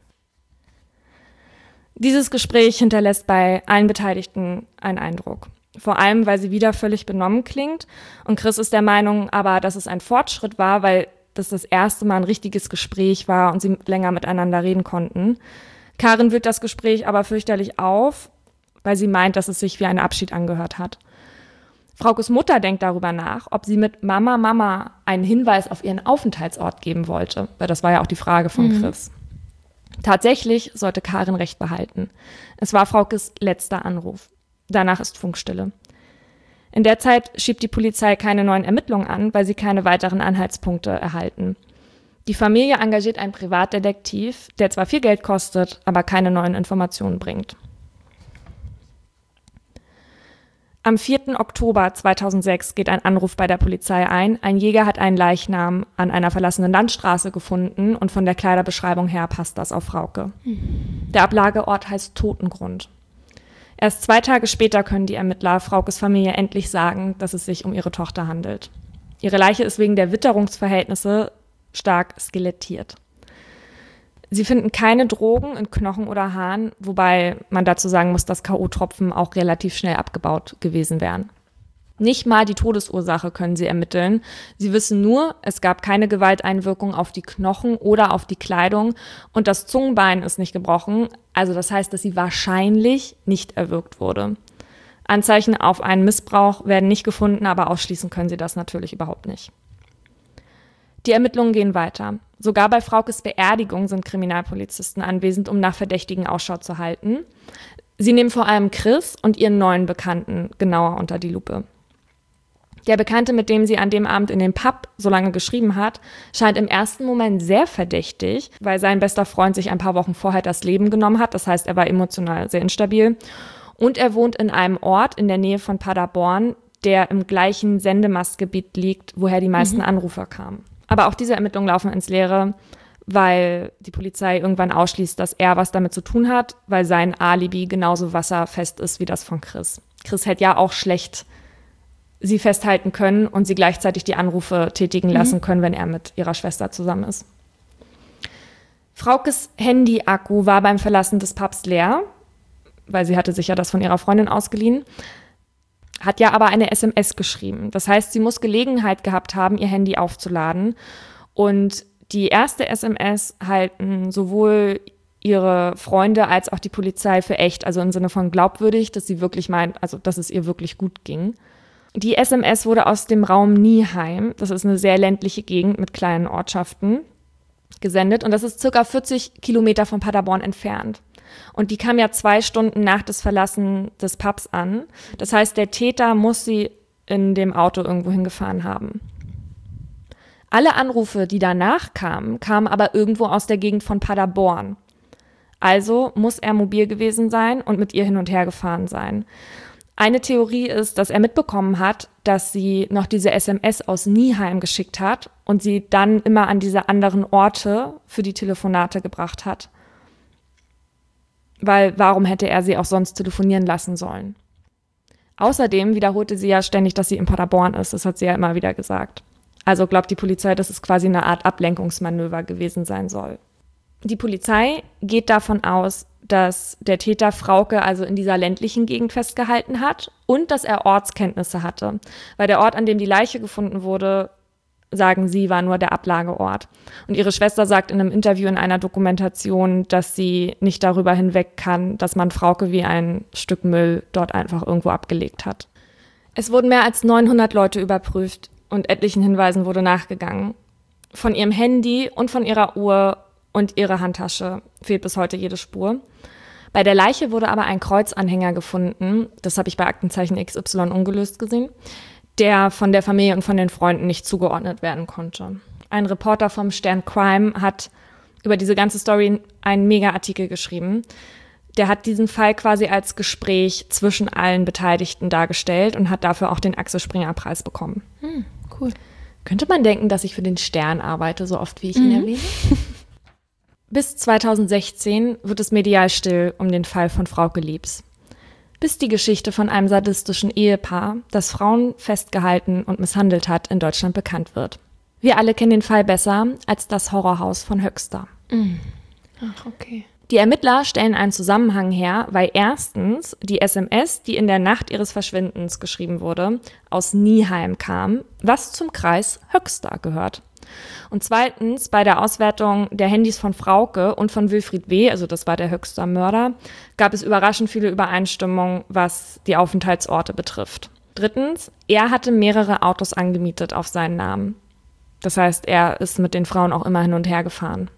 Dieses Gespräch hinterlässt bei allen Beteiligten einen Eindruck. Vor allem, weil sie wieder völlig benommen klingt. Und Chris ist der Meinung aber, dass es ein Fortschritt war, weil das das erste Mal ein richtiges Gespräch war und sie länger miteinander reden konnten. Karin wühlt das Gespräch aber fürchterlich auf, weil sie meint, dass es sich wie ein Abschied angehört hat. Fraukes Mutter denkt darüber nach, ob sie mit Mama, Mama einen Hinweis auf ihren Aufenthaltsort geben wollte, weil das war ja auch die Frage von mhm. Chris. Tatsächlich sollte Karin recht behalten. Es war Fraukes letzter Anruf. Danach ist Funkstille. In der Zeit schiebt die Polizei keine neuen Ermittlungen an, weil sie keine weiteren Anhaltspunkte erhalten. Die Familie engagiert einen Privatdetektiv, der zwar viel Geld kostet, aber keine neuen Informationen bringt. Am vierten Oktober zweitausendsechs geht ein Anruf bei der Polizei ein. Ein Jäger hat einen Leichnam an einer verlassenen Landstraße gefunden und von der Kleiderbeschreibung her passt das auf Frauke. Der Ablageort heißt Totengrund. Erst zwei Tage später können die Ermittler Fraukes Familie endlich sagen, dass es sich um ihre Tochter handelt. Ihre Leiche ist wegen der Witterungsverhältnisse stark skelettiert. Sie finden keine Drogen in Knochen oder Haaren, wobei man dazu sagen muss, dass K O-Tropfen auch relativ schnell abgebaut gewesen wären. Nicht mal die Todesursache können sie ermitteln. Sie wissen nur, es gab keine Gewalteinwirkung auf die Knochen oder auf die Kleidung und das Zungenbein ist nicht gebrochen. Also das heißt, dass sie wahrscheinlich nicht erwürgt wurde. Anzeichen auf einen Missbrauch werden nicht gefunden, aber ausschließen können sie das natürlich überhaupt nicht. Die Ermittlungen gehen weiter. Sogar bei Fraukes Beerdigung sind Kriminalpolizisten anwesend, um nach Verdächtigen Ausschau zu halten. Sie nehmen vor allem Chris und ihren neuen Bekannten genauer unter die Lupe. Der Bekannte, mit dem sie an dem Abend in dem Pub so lange geschrieben hat, scheint im ersten Moment sehr verdächtig, weil sein bester Freund sich ein paar Wochen vorher das Leben genommen hat. Das heißt, er war emotional sehr instabil. Und er wohnt in einem Ort in der Nähe von Paderborn, der im gleichen Sendemastgebiet liegt, woher die meisten mhm. Anrufer kamen. Aber auch diese Ermittlungen laufen ins Leere, weil die Polizei irgendwann ausschließt, dass er was damit zu tun hat, weil sein Alibi genauso wasserfest ist wie das von Chris. Chris hätte ja auch schlecht sie festhalten können und sie gleichzeitig die Anrufe tätigen lassen mhm. können, wenn er mit ihrer Schwester zusammen ist. Fraukes Handy-Akku war beim Verlassen des Pubs leer, weil sie hatte sich ja das von ihrer Freundin ausgeliehen, hat ja aber eine S M S geschrieben. Das heißt, sie muss Gelegenheit gehabt haben, ihr Handy aufzuladen. Und die erste S M S halten sowohl ihre Freunde als auch die Polizei für echt, also im Sinne von glaubwürdig, dass sie wirklich meint, also dass es ihr wirklich gut ging. Die S M S wurde aus dem Raum Nieheim, das ist eine sehr ländliche Gegend mit kleinen Ortschaften, gesendet und das ist circa vierzig Kilometer von Paderborn entfernt. Und die kam ja zwei Stunden nach des Verlassen des Pubs an. Das heißt, der Täter muss sie in dem Auto irgendwo hingefahren haben. Alle Anrufe, die danach kamen, kamen aber irgendwo aus der Gegend von Paderborn. Also muss er mobil gewesen sein und mit ihr hin und her gefahren sein. Eine Theorie ist, dass er mitbekommen hat, dass sie noch diese S M S aus Nieheim geschickt hat und sie dann immer an diese anderen Orte für die Telefonate gebracht hat. Weil warum hätte er sie auch sonst telefonieren lassen sollen? Außerdem wiederholte sie ja ständig, dass sie in Paderborn ist. Das hat sie ja immer wieder gesagt. Also glaubt die Polizei, dass es quasi eine Art Ablenkungsmanöver gewesen sein soll. Die Polizei geht davon aus, dass der Täter Frauke also in dieser ländlichen Gegend festgehalten hat und dass er Ortskenntnisse hatte. Weil der Ort, an dem die Leiche gefunden wurde, sagen sie, war nur der Ablageort. Und ihre Schwester sagt in einem Interview in einer Dokumentation, dass sie nicht darüber hinweg kann, dass man Frauke wie ein Stück Müll dort einfach irgendwo abgelegt hat. Es wurden mehr als neunhundert Leute überprüft und etlichen Hinweisen wurde nachgegangen. Von ihrem Handy und von ihrer Uhr und ihrer Handtasche fehlt bis heute jede Spur. Bei der Leiche wurde aber ein Kreuzanhänger gefunden, das habe ich bei Aktenzeichen X Y ungelöst gesehen, der von der Familie und von den Freunden nicht zugeordnet werden konnte. Ein Reporter vom Stern Crime hat über diese ganze Story einen Mega-Artikel geschrieben. Der hat diesen Fall quasi als Gespräch zwischen allen Beteiligten dargestellt und hat dafür auch den Axel Springer Preis bekommen. Hm, cool. Könnte man denken, dass ich für den Stern arbeite, so oft wie ich ihn Mhm. erwähne? Bis zweitausendsechzehn wird es medial still um den Fall von Frauke Liebs. Bis die Geschichte von einem sadistischen Ehepaar, das Frauen festgehalten und misshandelt hat, in Deutschland bekannt wird. Wir alle kennen den Fall besser als das Horrorhaus von Höxter. Mhm. Ach, okay. Die Ermittler stellen einen Zusammenhang her, weil erstens die S M S, die in der Nacht ihres Verschwindens geschrieben wurde, aus Nieheim kam, was zum Kreis Höxter gehört. Und zweitens, bei der Auswertung der Handys von Frauke und von Wilfried W., also das war der Höxter Mörder, gab es überraschend viele Übereinstimmungen, was die Aufenthaltsorte betrifft. Drittens, er hatte mehrere Autos angemietet auf seinen Namen. Das heißt, er ist mit den Frauen auch immer hin und her gefahren.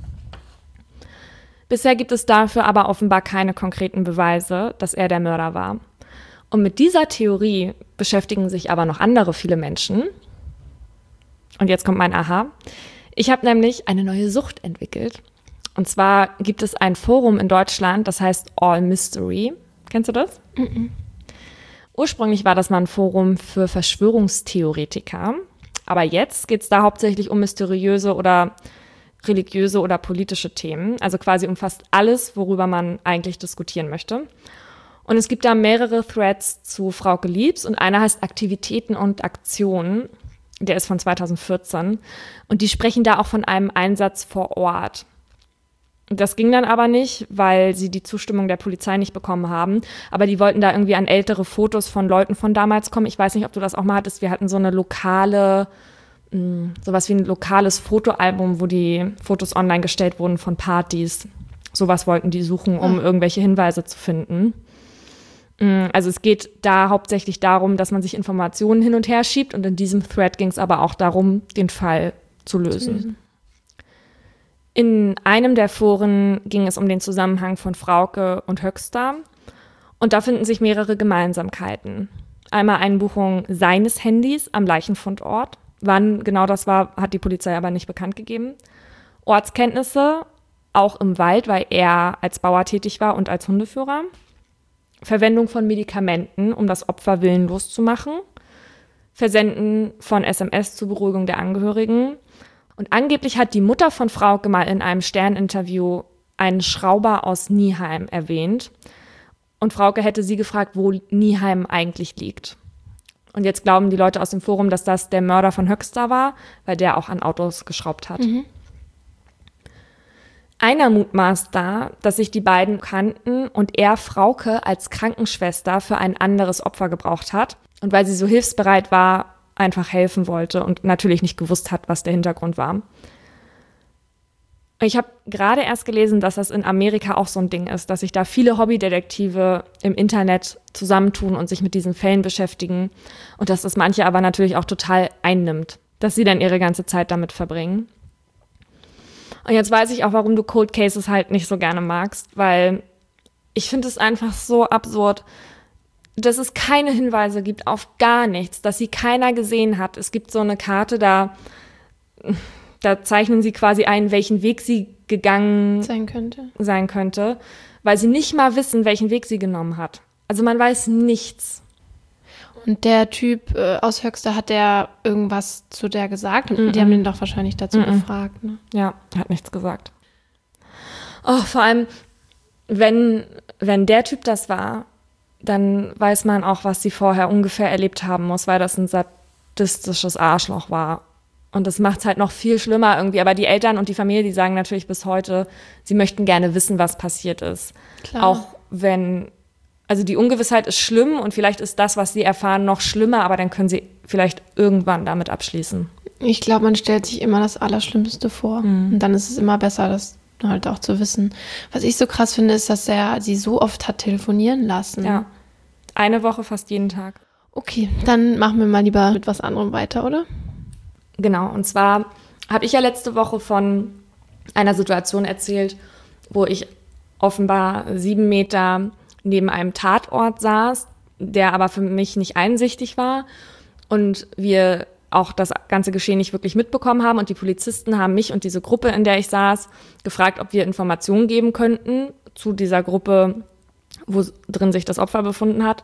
Bisher gibt es dafür aber offenbar keine konkreten Beweise, dass er der Mörder war. Und mit dieser Theorie beschäftigen sich aber noch andere viele Menschen. Und jetzt kommt mein Aha. Ich habe nämlich eine neue Sucht entwickelt. Und zwar gibt es ein Forum in Deutschland, das heißt All Mystery. Kennst du das? Mhm. Ursprünglich war das mal ein Forum für Verschwörungstheoretiker. Aber jetzt geht es da hauptsächlich um mysteriöse oder religiöse oder politische Themen. Also quasi um fast alles, worüber man eigentlich diskutieren möchte. Und es gibt da mehrere Threads zu Frauke Liebs und einer heißt Aktivitäten und Aktionen. Der ist von zweitausendvierzehn und die sprechen da auch von einem Einsatz vor Ort. Das ging dann aber nicht, weil sie die Zustimmung der Polizei nicht bekommen haben, aber die wollten da irgendwie an ältere Fotos von Leuten von damals kommen. Ich weiß nicht, ob du das auch mal hattest. Wir hatten so eine lokale, mh, sowas wie ein lokales Fotoalbum, wo die Fotos online gestellt wurden von Partys. Sowas wollten die suchen, um irgendwelche Hinweise zu finden. Also es geht da hauptsächlich darum, dass man sich Informationen hin und her schiebt und in diesem Thread ging es aber auch darum, den Fall zu lösen. zu lösen. In einem der Foren ging es um den Zusammenhang von Frauke und Höxter und da finden sich mehrere Gemeinsamkeiten. Einmal Einbuchung seines Handys am Leichenfundort. Wann genau das war, hat die Polizei aber nicht bekannt gegeben. Ortskenntnisse, auch im Wald, weil er als Bauer tätig war und als Hundeführer. Verwendung von Medikamenten, um das Opfer willenlos zu machen. Versenden von S M S zur Beruhigung der Angehörigen. Und angeblich hat die Mutter von Frauke mal in einem Stern-Interview einen Schrauber aus Nieheim erwähnt. Und Frauke hätte sie gefragt, wo Nieheim eigentlich liegt. Und jetzt glauben die Leute aus dem Forum, dass das der Mörder von Höxter war, weil der auch an Autos geschraubt hat. Mhm. Einer mutmaßt da, dass sich die beiden kannten und er Frauke als Krankenschwester für ein anderes Opfer gebraucht hat. Und weil sie so hilfsbereit war, einfach helfen wollte und natürlich nicht gewusst hat, was der Hintergrund war. Ich habe gerade erst gelesen, dass das in Amerika auch so ein Ding ist, dass sich da viele Hobbydetektive im Internet zusammentun und sich mit diesen Fällen beschäftigen und dass das manche aber natürlich auch total einnimmt, dass sie dann ihre ganze Zeit damit verbringen. Und jetzt weiß ich auch, warum du Cold Cases halt nicht so gerne magst, weil ich finde es einfach so absurd, dass es keine Hinweise gibt auf gar nichts, dass sie keiner gesehen hat. Es gibt so eine Karte, da da zeichnen sie quasi ein, welchen Weg sie gegangen Sein könnte. sein könnte, weil sie nicht mal wissen, welchen Weg sie genommen hat. Also man weiß nichts. Und der Typ äh, aus Höxter, hat der irgendwas zu der gesagt? Mm-mm. Die haben den doch wahrscheinlich dazu Mm-mm. gefragt, ne? Ja, hat nichts gesagt. Oh, vor allem, wenn, wenn der Typ das war, dann weiß man auch, was sie vorher ungefähr erlebt haben muss, weil das ein sadistisches Arschloch war. Und das macht es halt noch viel schlimmer irgendwie. Aber die Eltern und die Familie, die sagen natürlich bis heute, sie möchten gerne wissen, was passiert ist. Klar. Auch wenn, also die Ungewissheit ist schlimm und vielleicht ist das, was sie erfahren, noch schlimmer, aber dann können sie vielleicht irgendwann damit abschließen. Ich glaube, man stellt sich immer das Allerschlimmste vor. Mhm. Und dann ist es immer besser, das halt auch zu wissen. Was ich so krass finde, ist, dass er sie so oft hat telefonieren lassen. Ja, eine Woche fast jeden Tag. Okay, dann machen wir mal lieber mit was anderem weiter, oder? Genau, und zwar habe ich ja letzte Woche von einer Situation erzählt, wo ich offenbar sieben Meter neben einem Tatort saß, der aber für mich nicht einsichtig war und wir auch das ganze Geschehen nicht wirklich mitbekommen haben und die Polizisten haben mich und diese Gruppe, in der ich saß, gefragt, ob wir Informationen geben könnten zu dieser Gruppe, wo drin sich das Opfer befunden hat.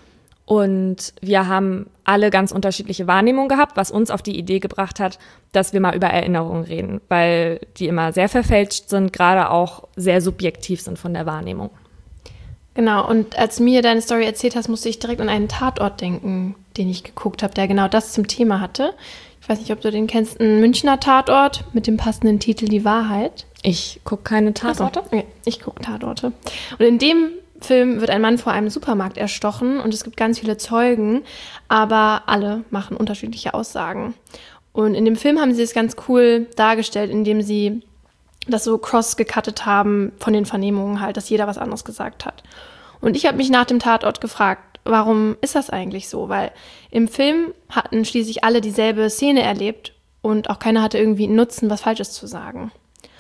Und wir haben alle ganz unterschiedliche Wahrnehmungen gehabt, was uns auf die Idee gebracht hat, dass wir mal über Erinnerungen reden, weil die immer sehr verfälscht sind, gerade auch sehr subjektiv sind von der Wahrnehmung. Genau, und als du mir deine Story erzählt hast, musste ich direkt an einen Tatort denken, den ich geguckt habe, der genau das zum Thema hatte. Ich weiß nicht, ob du den kennst, ein Münchner Tatort mit dem passenden Titel Die Wahrheit. Ich gucke keine Tatorte. Ach so, okay, ich gucke Tatorte. Und in dem Film wird ein Mann vor einem Supermarkt erstochen und es gibt ganz viele Zeugen, aber alle machen unterschiedliche Aussagen. Und in dem Film haben sie es ganz cool dargestellt, indem sie das so cross-gecuttet haben von den Vernehmungen halt, dass jeder was anderes gesagt hat. Und ich habe mich nach dem Tatort gefragt, warum ist das eigentlich so? Weil im Film hatten schließlich alle dieselbe Szene erlebt und auch keiner hatte irgendwie einen Nutzen, was Falsches zu sagen.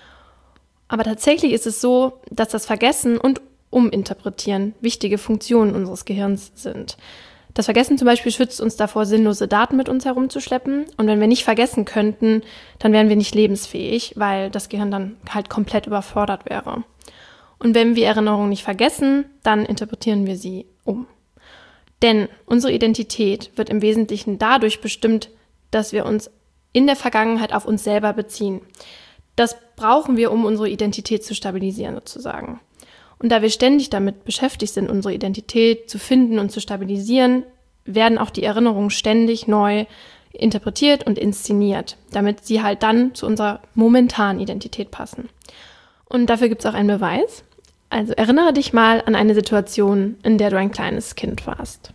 Aber tatsächlich ist es so, dass das Vergessen und Uminterpretieren wichtige Funktionen unseres Gehirns sind. Das Vergessen zum Beispiel schützt uns davor, sinnlose Daten mit uns herumzuschleppen. Und wenn wir nicht vergessen könnten, dann wären wir nicht lebensfähig, weil das Gehirn dann halt komplett überfordert wäre. Und wenn wir Erinnerungen nicht vergessen, dann interpretieren wir sie um. Denn unsere Identität wird im Wesentlichen dadurch bestimmt, dass wir uns in der Vergangenheit auf uns selber beziehen. Das brauchen wir, um unsere Identität zu stabilisieren sozusagen. Und da wir ständig damit beschäftigt sind, unsere Identität zu finden und zu stabilisieren, werden auch die Erinnerungen ständig neu interpretiert und inszeniert, damit sie halt dann zu unserer momentanen Identität passen. Und dafür gibt es auch einen Beweis. Also erinnere dich mal an eine Situation, in der du ein kleines Kind warst.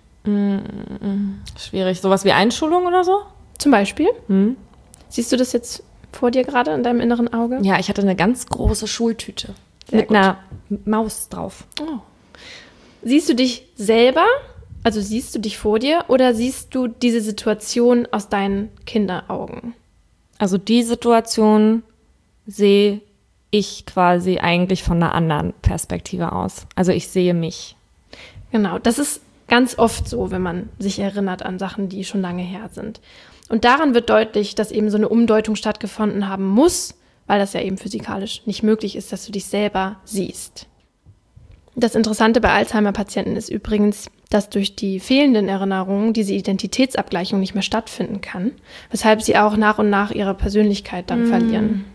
Schwierig. Sowas wie Einschulung oder so? Zum Beispiel. Hm. Siehst du das jetzt vor dir gerade in deinem inneren Auge? Ja, ich hatte eine ganz große Schultüte. Sehr mit gut. einer Maus drauf. Oh. Siehst du dich selber, also siehst du dich vor dir oder siehst du diese Situation aus deinen Kinderaugen? Also die Situation sehe ich quasi eigentlich von einer anderen Perspektive aus. Also ich sehe mich. Genau, das ist ganz oft so, wenn man sich erinnert an Sachen, die schon lange her sind. Und daran wird deutlich, dass eben so eine Umdeutung stattgefunden haben muss, weil das ja eben physikalisch nicht möglich ist, dass du dich selber siehst. Das Interessante bei Alzheimer-Patienten ist übrigens, dass durch die fehlenden Erinnerungen diese Identitätsabgleichung nicht mehr stattfinden kann, weshalb sie auch nach und nach ihre Persönlichkeit dann mm. verlieren.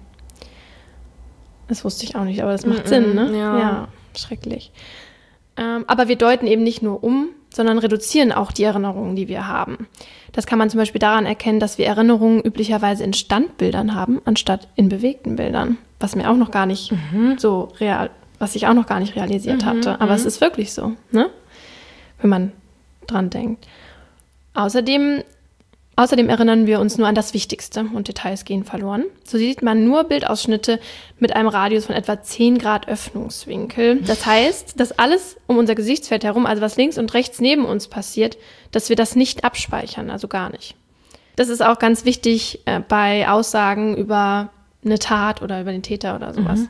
Das wusste ich auch nicht, aber das macht mm-mm, Sinn, ne? Ja, ja schrecklich. Ähm, aber wir deuten eben nicht nur um, sondern reduzieren auch die Erinnerungen, die wir haben. Das kann man zum Beispiel daran erkennen, dass wir Erinnerungen üblicherweise in Standbildern haben, anstatt in bewegten Bildern. Was mir auch noch gar nicht mhm. so real, was ich auch noch gar nicht realisiert mhm, hatte. Aber mhm. es ist wirklich so, ne? Wenn man dran denkt. Außerdem, außerdem erinnern wir uns nur an das Wichtigste und Details gehen verloren. So sieht man nur Bildausschnitte mit einem Radius von etwa zehn Grad Öffnungswinkel. Das heißt, dass alles um unser Gesichtsfeld herum, also was links und rechts neben uns passiert, dass wir das nicht abspeichern, also gar nicht. Das ist auch ganz wichtig äh, bei Aussagen über eine Tat oder über den Täter oder sowas. Mhm.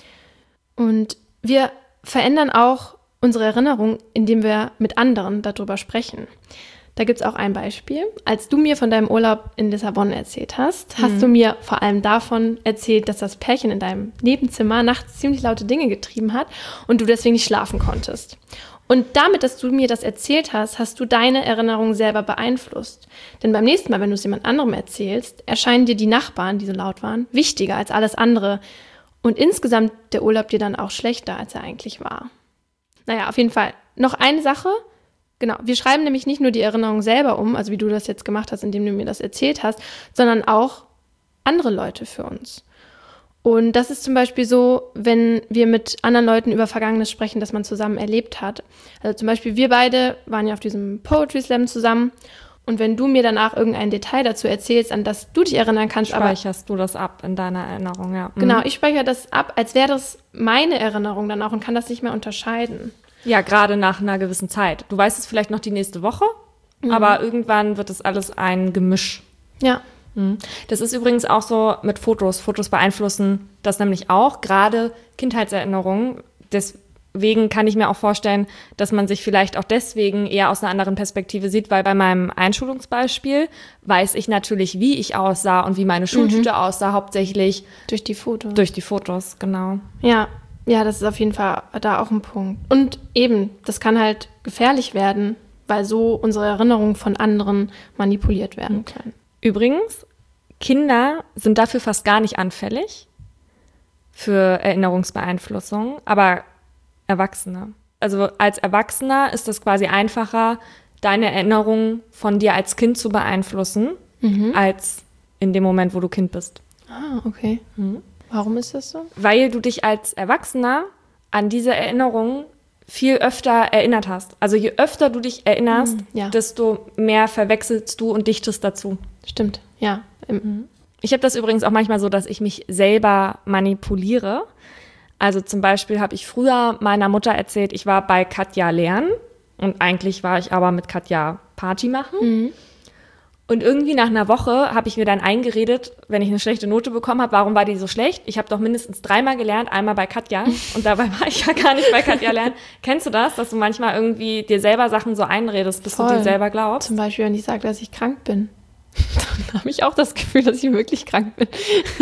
Und wir verändern auch unsere Erinnerung, indem wir mit anderen darüber sprechen. Da gibt es auch ein Beispiel. Als du mir von deinem Urlaub in Lissabon erzählt hast, hast mhm. du mir vor allem davon erzählt, dass das Pärchen in deinem Nebenzimmer nachts ziemlich laute Dinge getrieben hat und du deswegen nicht schlafen konntest. Und damit, dass du mir das erzählt hast, hast du deine Erinnerung selber beeinflusst. Denn beim nächsten Mal, wenn du es jemand anderem erzählst, erscheinen dir die Nachbarn, die so laut waren, wichtiger als alles andere. Und insgesamt der Urlaub dir dann auch schlechter, als er eigentlich war. Naja, auf jeden Fall. Noch eine Sache. Genau, wir schreiben nämlich nicht nur die Erinnerung selber um, also wie du das jetzt gemacht hast, indem du mir das erzählt hast, sondern auch andere Leute für uns. Und das ist zum Beispiel so, wenn wir mit anderen Leuten über Vergangenes sprechen, das man zusammen erlebt hat. Also zum Beispiel wir beide waren ja auf diesem Poetry Slam zusammen und wenn du mir danach irgendein Detail dazu erzählst, an das du dich erinnern kannst, speicherst aber, du das ab in deiner Erinnerung, ja. Mhm. Genau, ich speichere das ab, als wäre das meine Erinnerung dann auch und kann das nicht mehr unterscheiden. Ja, gerade nach einer gewissen Zeit. Du weißt es vielleicht noch die nächste Woche, mhm. aber irgendwann wird es alles ein Gemisch. Ja. Mhm. Das ist übrigens auch so mit Fotos. Fotos beeinflussen das nämlich auch, gerade Kindheitserinnerungen. Deswegen kann ich mir auch vorstellen, dass man sich vielleicht auch deswegen eher aus einer anderen Perspektive sieht, weil bei meinem Einschulungsbeispiel weiß ich natürlich, wie ich aussah und wie meine Schultüte mhm. aussah, hauptsächlich durch die Fotos. Durch die Fotos, genau. Ja. Ja, das ist auf jeden Fall da auch ein Punkt. Und eben, das kann halt gefährlich werden, weil so unsere Erinnerungen von anderen manipuliert werden können. Übrigens, Kinder sind dafür fast gar nicht anfällig für Erinnerungsbeeinflussung, aber Erwachsene. Also als Erwachsener ist es quasi einfacher, deine Erinnerungen von dir als Kind zu beeinflussen, mhm. als in dem Moment, wo du Kind bist. Ah, okay. Mhm. Warum ist das so? Weil du dich als Erwachsener an diese Erinnerungen viel öfter erinnert hast. Also je öfter du dich erinnerst, mhm, ja. desto mehr verwechselst du und dichtest dazu. Stimmt, ja. Mhm. Ich habe das übrigens auch manchmal so, dass ich mich selber manipuliere. Also zum Beispiel habe ich früher meiner Mutter erzählt, ich war bei Katja lernen und eigentlich war ich aber mit Katja Party machen. Mhm. Und irgendwie nach einer Woche habe ich mir dann eingeredet, wenn ich eine schlechte Note bekommen habe, warum war die so schlecht? Ich habe doch mindestens dreimal gelernt, einmal bei Katja und dabei war ich ja gar nicht bei Katja lernen. Kennst du das, dass du manchmal irgendwie dir selber Sachen so einredest, bis Voll. Du dir selber glaubst? Zum Beispiel, wenn ich sage, dass ich krank bin. Dann habe ich auch das Gefühl, dass ich wirklich krank bin.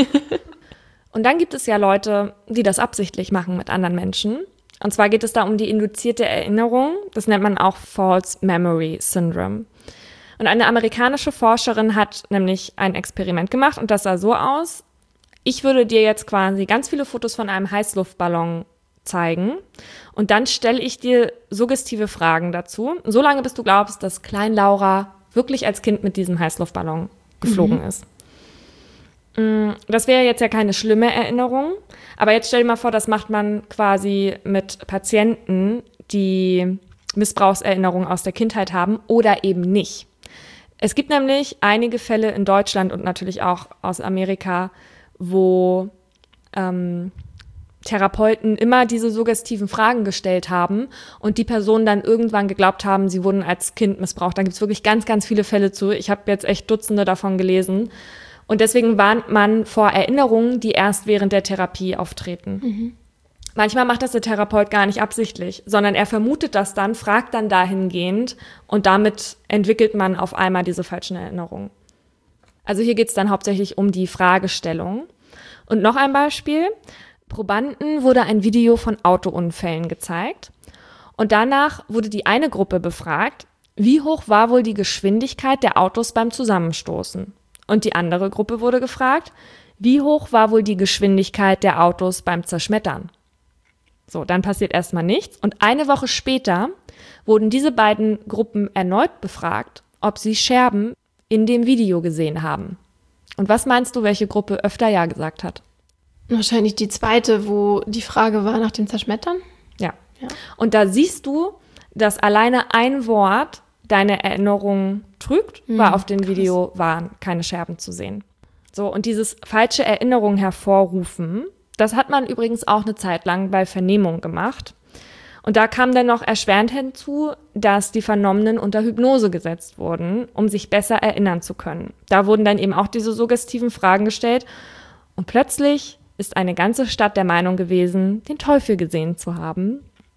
Und dann gibt es ja Leute, die das absichtlich machen mit anderen Menschen. Und zwar geht es da um die induzierte Erinnerung. Das nennt man auch False Memory Syndrome. Und eine amerikanische Forscherin hat nämlich ein Experiment gemacht und das sah so aus. Ich würde dir jetzt quasi ganz viele Fotos von einem Heißluftballon zeigen und dann stelle ich dir suggestive Fragen dazu, solange bis du glaubst, dass Klein Laura wirklich als Kind mit diesem Heißluftballon geflogen mhm. ist. Das wäre jetzt ja keine schlimme Erinnerung, aber jetzt stell dir mal vor, das macht man quasi mit Patienten, die Missbrauchserinnerungen aus der Kindheit haben oder eben nicht. Es gibt nämlich einige Fälle in Deutschland und natürlich auch aus Amerika, wo ähm, Therapeuten immer diese suggestiven Fragen gestellt haben und die Personen dann irgendwann geglaubt haben, sie wurden als Kind missbraucht. Da gibt es wirklich ganz, ganz viele Fälle zu. Ich habe jetzt echt Dutzende davon gelesen. Und deswegen warnt man vor Erinnerungen, die erst während der Therapie auftreten. Mhm. Manchmal macht das der Therapeut gar nicht absichtlich, sondern er vermutet das dann, fragt dann dahingehend und damit entwickelt man auf einmal diese falschen Erinnerungen. Also hier geht es dann hauptsächlich um die Fragestellung. Und noch ein Beispiel. Probanden wurde ein Video von Autounfällen gezeigt und danach wurde die eine Gruppe befragt, wie hoch war wohl die Geschwindigkeit der Autos beim Zusammenstoßen? Und die andere Gruppe wurde gefragt, wie hoch war wohl die Geschwindigkeit der Autos beim Zerschmettern? So, dann passiert erstmal nichts. Und eine Woche später wurden diese beiden Gruppen erneut befragt, ob sie Scherben in dem Video gesehen haben. Und was meinst du, welche Gruppe öfter Ja gesagt hat? Wahrscheinlich die zweite, wo die Frage war nach dem Zerschmettern. Ja. ja. Und da siehst du, dass alleine ein Wort deine Erinnerung trügt, mhm, weil auf dem Video waren keine Scherben zu sehen. So, und dieses falsche Erinnerung hervorrufen, das hat man übrigens auch eine Zeit lang bei Vernehmung gemacht. Und da kam dann noch erschwerend hinzu, dass die Vernommenen unter Hypnose gesetzt wurden, um sich besser erinnern zu können. Da wurden dann eben auch diese suggestiven Fragen gestellt. Und plötzlich ist eine ganze Stadt der Meinung gewesen, den Teufel gesehen zu haben.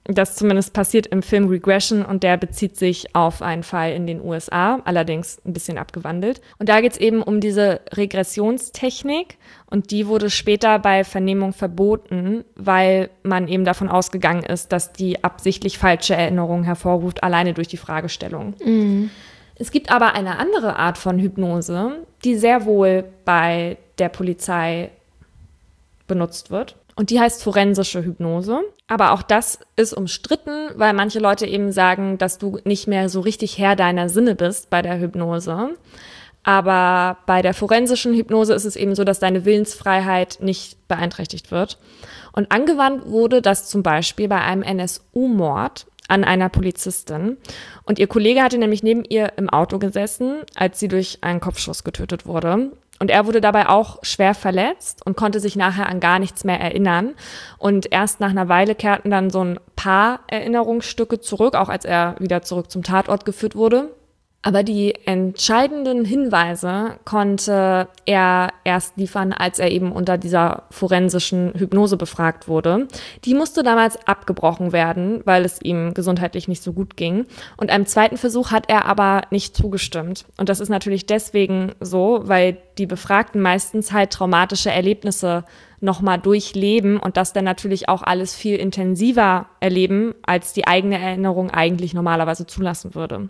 Das zumindest passiert im Film Regression und der bezieht sich auf einen Fall in den U S A, allerdings ein bisschen abgewandelt. Und da geht es eben um diese Regressionstechnik und die wurde später bei Vernehmung verboten, weil man eben davon ausgegangen ist, dass die absichtlich falsche Erinnerungen hervorruft, alleine durch die Fragestellung. Mhm. Es gibt aber eine andere Art von Hypnose, die sehr wohl bei der Polizei benutzt wird. Und die heißt forensische Hypnose. Aber auch das ist umstritten, weil manche Leute eben sagen, dass du nicht mehr so richtig Herr deiner Sinne bist bei der Hypnose. Aber bei der forensischen Hypnose ist es eben so, dass deine Willensfreiheit nicht beeinträchtigt wird. Und angewandt wurde das zum Beispiel bei einem N S U-Mord an einer Polizistin. Und ihr Kollege hatte nämlich neben ihr im Auto gesessen, als sie durch einen Kopfschuss getötet wurde. Und er wurde dabei auch schwer verletzt und konnte sich nachher an gar nichts mehr erinnern. Und erst nach einer Weile kehrten dann so ein paar Erinnerungsstücke zurück, auch als er wieder zurück zum Tatort geführt wurde. Aber die entscheidenden Hinweise konnte er erst liefern, als er eben unter dieser forensischen Hypnose befragt wurde. Die musste damals abgebrochen werden, weil es ihm gesundheitlich nicht so gut ging. Und einem zweiten Versuch hat er aber nicht zugestimmt. Und das ist natürlich deswegen so, weil die Befragten meistens halt traumatische Erlebnisse nochmal durchleben und das dann natürlich auch alles viel intensiver erleben, als die eigene Erinnerung eigentlich normalerweise zulassen würde.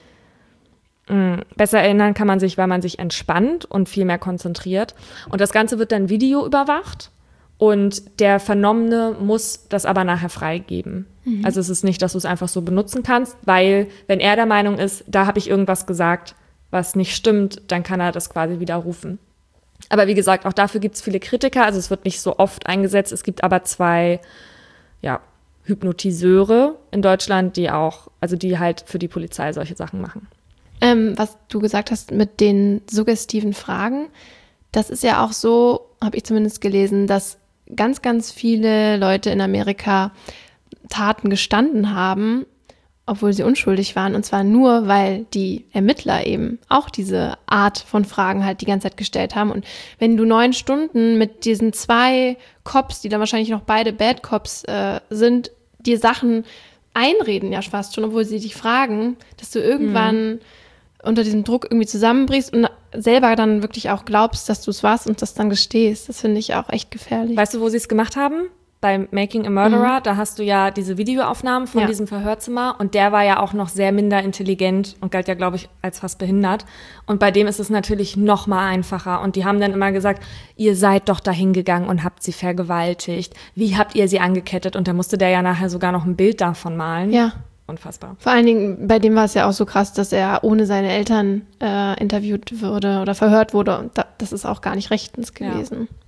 Besser erinnern kann man sich, weil man sich entspannt und viel mehr konzentriert. Und das Ganze wird dann videoüberwacht und der Vernommene muss das aber nachher freigeben. Mhm. Also es ist nicht, dass du es einfach so benutzen kannst, weil wenn er der Meinung ist, da habe ich irgendwas gesagt, was nicht stimmt, dann kann er das quasi widerrufen. Aber wie gesagt, auch dafür gibt es viele Kritiker. Also es wird nicht so oft eingesetzt. Es gibt aber zwei, ja, Hypnotiseure in Deutschland, die auch, also die halt für die Polizei solche Sachen machen. Ähm, was du gesagt hast mit den suggestiven Fragen, das ist ja auch so, habe ich zumindest gelesen, dass ganz, ganz viele Leute in Amerika Taten gestanden haben, obwohl sie unschuldig waren. Und zwar nur, weil die Ermittler eben auch diese Art von Fragen halt die ganze Zeit gestellt haben. Und wenn du neun Stunden mit diesen zwei Cops, die dann wahrscheinlich noch beide Bad Cops äh, sind, dir Sachen einreden ja fast schon, obwohl sie dich fragen, dass du irgendwann mhm. unter diesem Druck irgendwie zusammenbrichst und selber dann wirklich auch glaubst, dass du es warst und das dann gestehst. Das finde ich auch echt gefährlich. Weißt du, wo sie es gemacht haben? Bei Making a Murderer, mhm. da hast du ja diese Videoaufnahmen von ja. diesem Verhörzimmer und der war ja auch noch sehr minder intelligent und galt ja, glaube ich, als fast behindert. Und bei dem ist es natürlich noch mal einfacher. Und die haben dann immer gesagt, ihr seid doch dahin gegangen und habt sie vergewaltigt. Wie habt ihr sie angekettet? Und da musste der ja nachher sogar noch ein Bild davon malen. Ja. Unfassbar. Vor allen Dingen, bei dem war es ja auch so krass, dass er ohne seine Eltern äh, interviewt wurde oder verhört wurde. Und da, das ist auch gar nicht rechtens gewesen. Ja.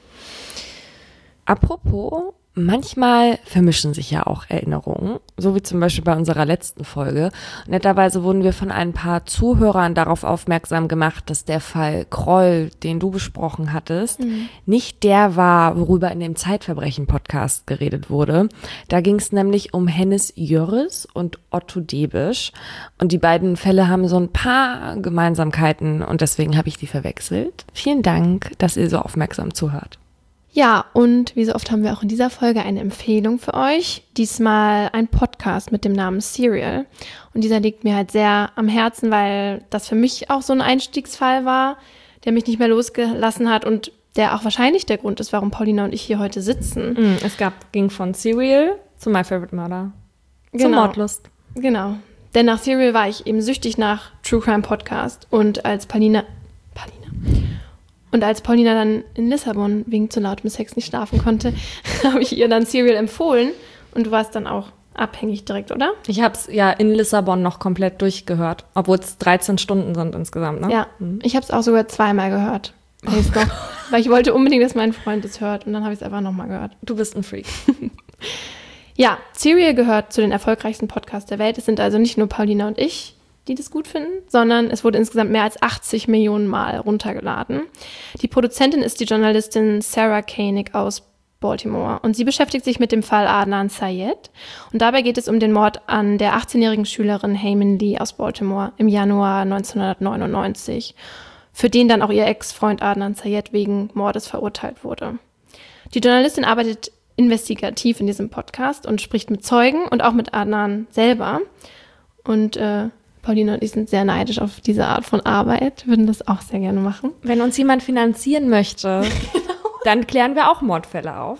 Apropos, manchmal vermischen sich ja auch Erinnerungen, so wie zum Beispiel bei unserer letzten Folge. Netterweise wurden wir von ein paar Zuhörern darauf aufmerksam gemacht, dass der Fall Kroll, den du besprochen hattest, mhm. nicht der war, worüber in dem Zeitverbrechen-Podcast geredet wurde. Da ging es nämlich um Hennes Jörres und Otto Debisch. Und die beiden Fälle haben so ein paar Gemeinsamkeiten und deswegen habe ich die verwechselt. Vielen Dank, dass ihr so aufmerksam zuhört. Ja, und wie so oft haben wir auch in dieser Folge eine Empfehlung für euch. Diesmal ein Podcast mit dem Namen Serial. Und dieser liegt mir halt sehr am Herzen, weil das für mich auch so ein Einstiegsfall war, der mich nicht mehr losgelassen hat und der auch wahrscheinlich der Grund ist, warum Paulina und ich hier heute sitzen. Es gab, ging von Serial zu My Favorite Murder. Genau. Zur Mordlust. Genau. Denn nach Serial war ich eben süchtig nach True Crime Podcast. Und als Paulina... Paulina... Und als Paulina dann in Lissabon wegen zu lautem Sex nicht schlafen konnte, habe ich ihr dann Serial empfohlen. Und du warst dann auch abhängig direkt, oder? Ich habe es ja in Lissabon noch komplett durchgehört, obwohl es dreizehn Stunden sind insgesamt, ne? Ja, mhm. ich habe es auch sogar zweimal gehört. Oh noch, weil ich wollte unbedingt, dass mein Freund es hört. Und dann habe ich es einfach nochmal gehört. Du bist ein Freak. Ja, Serial gehört zu den erfolgreichsten Podcasts der Welt. Es sind also nicht nur Paulina und ich, die das gut finden, sondern es wurde insgesamt mehr als achtzig Millionen Mal runtergeladen. Die Produzentin ist die Journalistin Sarah Koenig aus Baltimore und sie beschäftigt sich mit dem Fall Adnan Syed und dabei geht es um den Mord an der achtzehnjährigen Schülerin Haemin Lee aus Baltimore im Januar neunzehnhundertneunundneunzig, für den dann auch ihr Ex-Freund Adnan Syed wegen Mordes verurteilt wurde. Die Journalistin arbeitet investigativ in diesem Podcast und spricht mit Zeugen und auch mit Adnan selber. Und äh, Paulina und ich sind sehr neidisch auf diese Art von Arbeit, würden das auch sehr gerne machen. Wenn uns jemand finanzieren möchte, genau. Dann klären wir auch Mordfälle auf.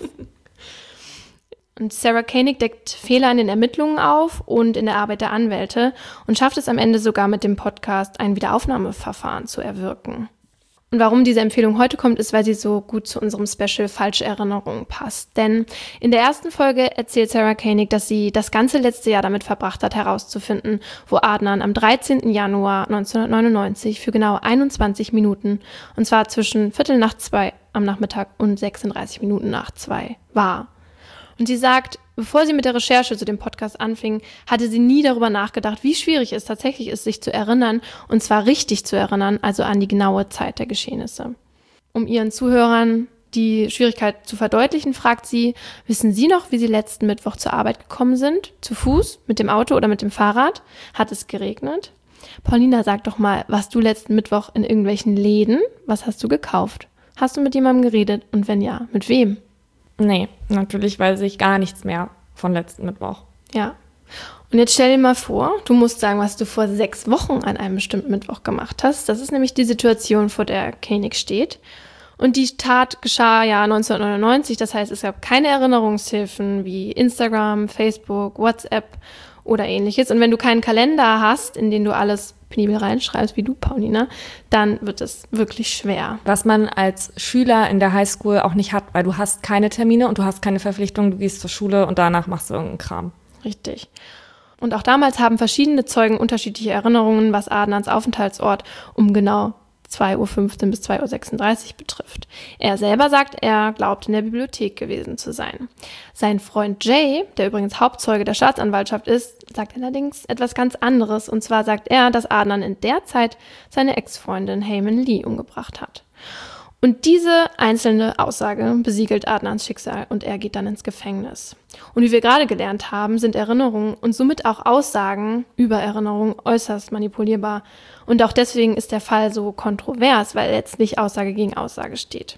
Und Sarah Koenig deckt Fehler in den Ermittlungen auf und in der Arbeit der Anwälte und schafft es am Ende sogar mit dem Podcast, ein Wiederaufnahmeverfahren zu erwirken. Und warum diese Empfehlung heute kommt, ist, weil sie so gut zu unserem Special Falsche Erinnerungen passt. Denn in der ersten Folge erzählt Sarah Koenig, dass sie das ganze letzte Jahr damit verbracht hat, herauszufinden, wo Adnan am dreizehnten Januar neunzehnhundertneunundneunzig für genau einundzwanzig Minuten, und zwar zwischen Viertel nach zwei am Nachmittag und sechsunddreißig Minuten nach zwei, war. Und sie sagt, bevor sie mit der Recherche zu dem Podcast anfing, hatte sie nie darüber nachgedacht, wie schwierig es tatsächlich ist, sich zu erinnern, und zwar richtig zu erinnern, also an die genaue Zeit der Geschehnisse. Um ihren Zuhörern die Schwierigkeit zu verdeutlichen, fragt sie, wissen Sie noch, wie Sie letzten Mittwoch zur Arbeit gekommen sind? Zu Fuß, mit dem Auto oder mit dem Fahrrad? Hat es geregnet? Paulina, sag doch mal, warst du letzten Mittwoch in irgendwelchen Läden? Was hast du gekauft? Hast du mit jemandem geredet? Und wenn ja, mit wem? Nee, natürlich weiß ich gar nichts mehr von letzten Mittwoch. Ja. Und jetzt stell dir mal vor, du musst sagen, was du vor sechs Wochen an einem bestimmten Mittwoch gemacht hast. Das ist nämlich die Situation, vor der Koenig steht. Und die Tat geschah ja neunzehnhundertneunundneunzig. Das heißt, es gab keine Erinnerungshilfen wie Instagram, Facebook, WhatsApp oder ähnliches. Und wenn du keinen Kalender hast, in den du alles penibel reinschreibst, wie du, Paulina, dann wird es wirklich schwer. Was man als Schüler in der Highschool auch nicht hat, weil du hast keine Termine und du hast keine Verpflichtungen, du gehst zur Schule und danach machst du irgendeinen Kram. Richtig. Und auch damals haben verschiedene Zeugen unterschiedliche Erinnerungen, was Adnans Aufenthaltsort um genau zwei Uhr fünfzehn bis zwei Uhr sechsunddreißig betrifft. Er selber sagt, er glaubt, in der Bibliothek gewesen zu sein. Sein Freund Jay, der übrigens Hauptzeuge der Staatsanwaltschaft ist, sagt allerdings etwas ganz anderes. Und zwar sagt er, dass Adnan in der Zeit seine Ex-Freundin Heyman Lee umgebracht hat. Und diese einzelne Aussage besiegelt Adnans Schicksal und er geht dann ins Gefängnis. Und wie wir gerade gelernt haben, sind Erinnerungen und somit auch Aussagen über Erinnerungen äußerst manipulierbar. Und auch deswegen ist der Fall so kontrovers, weil letztlich Aussage gegen Aussage steht.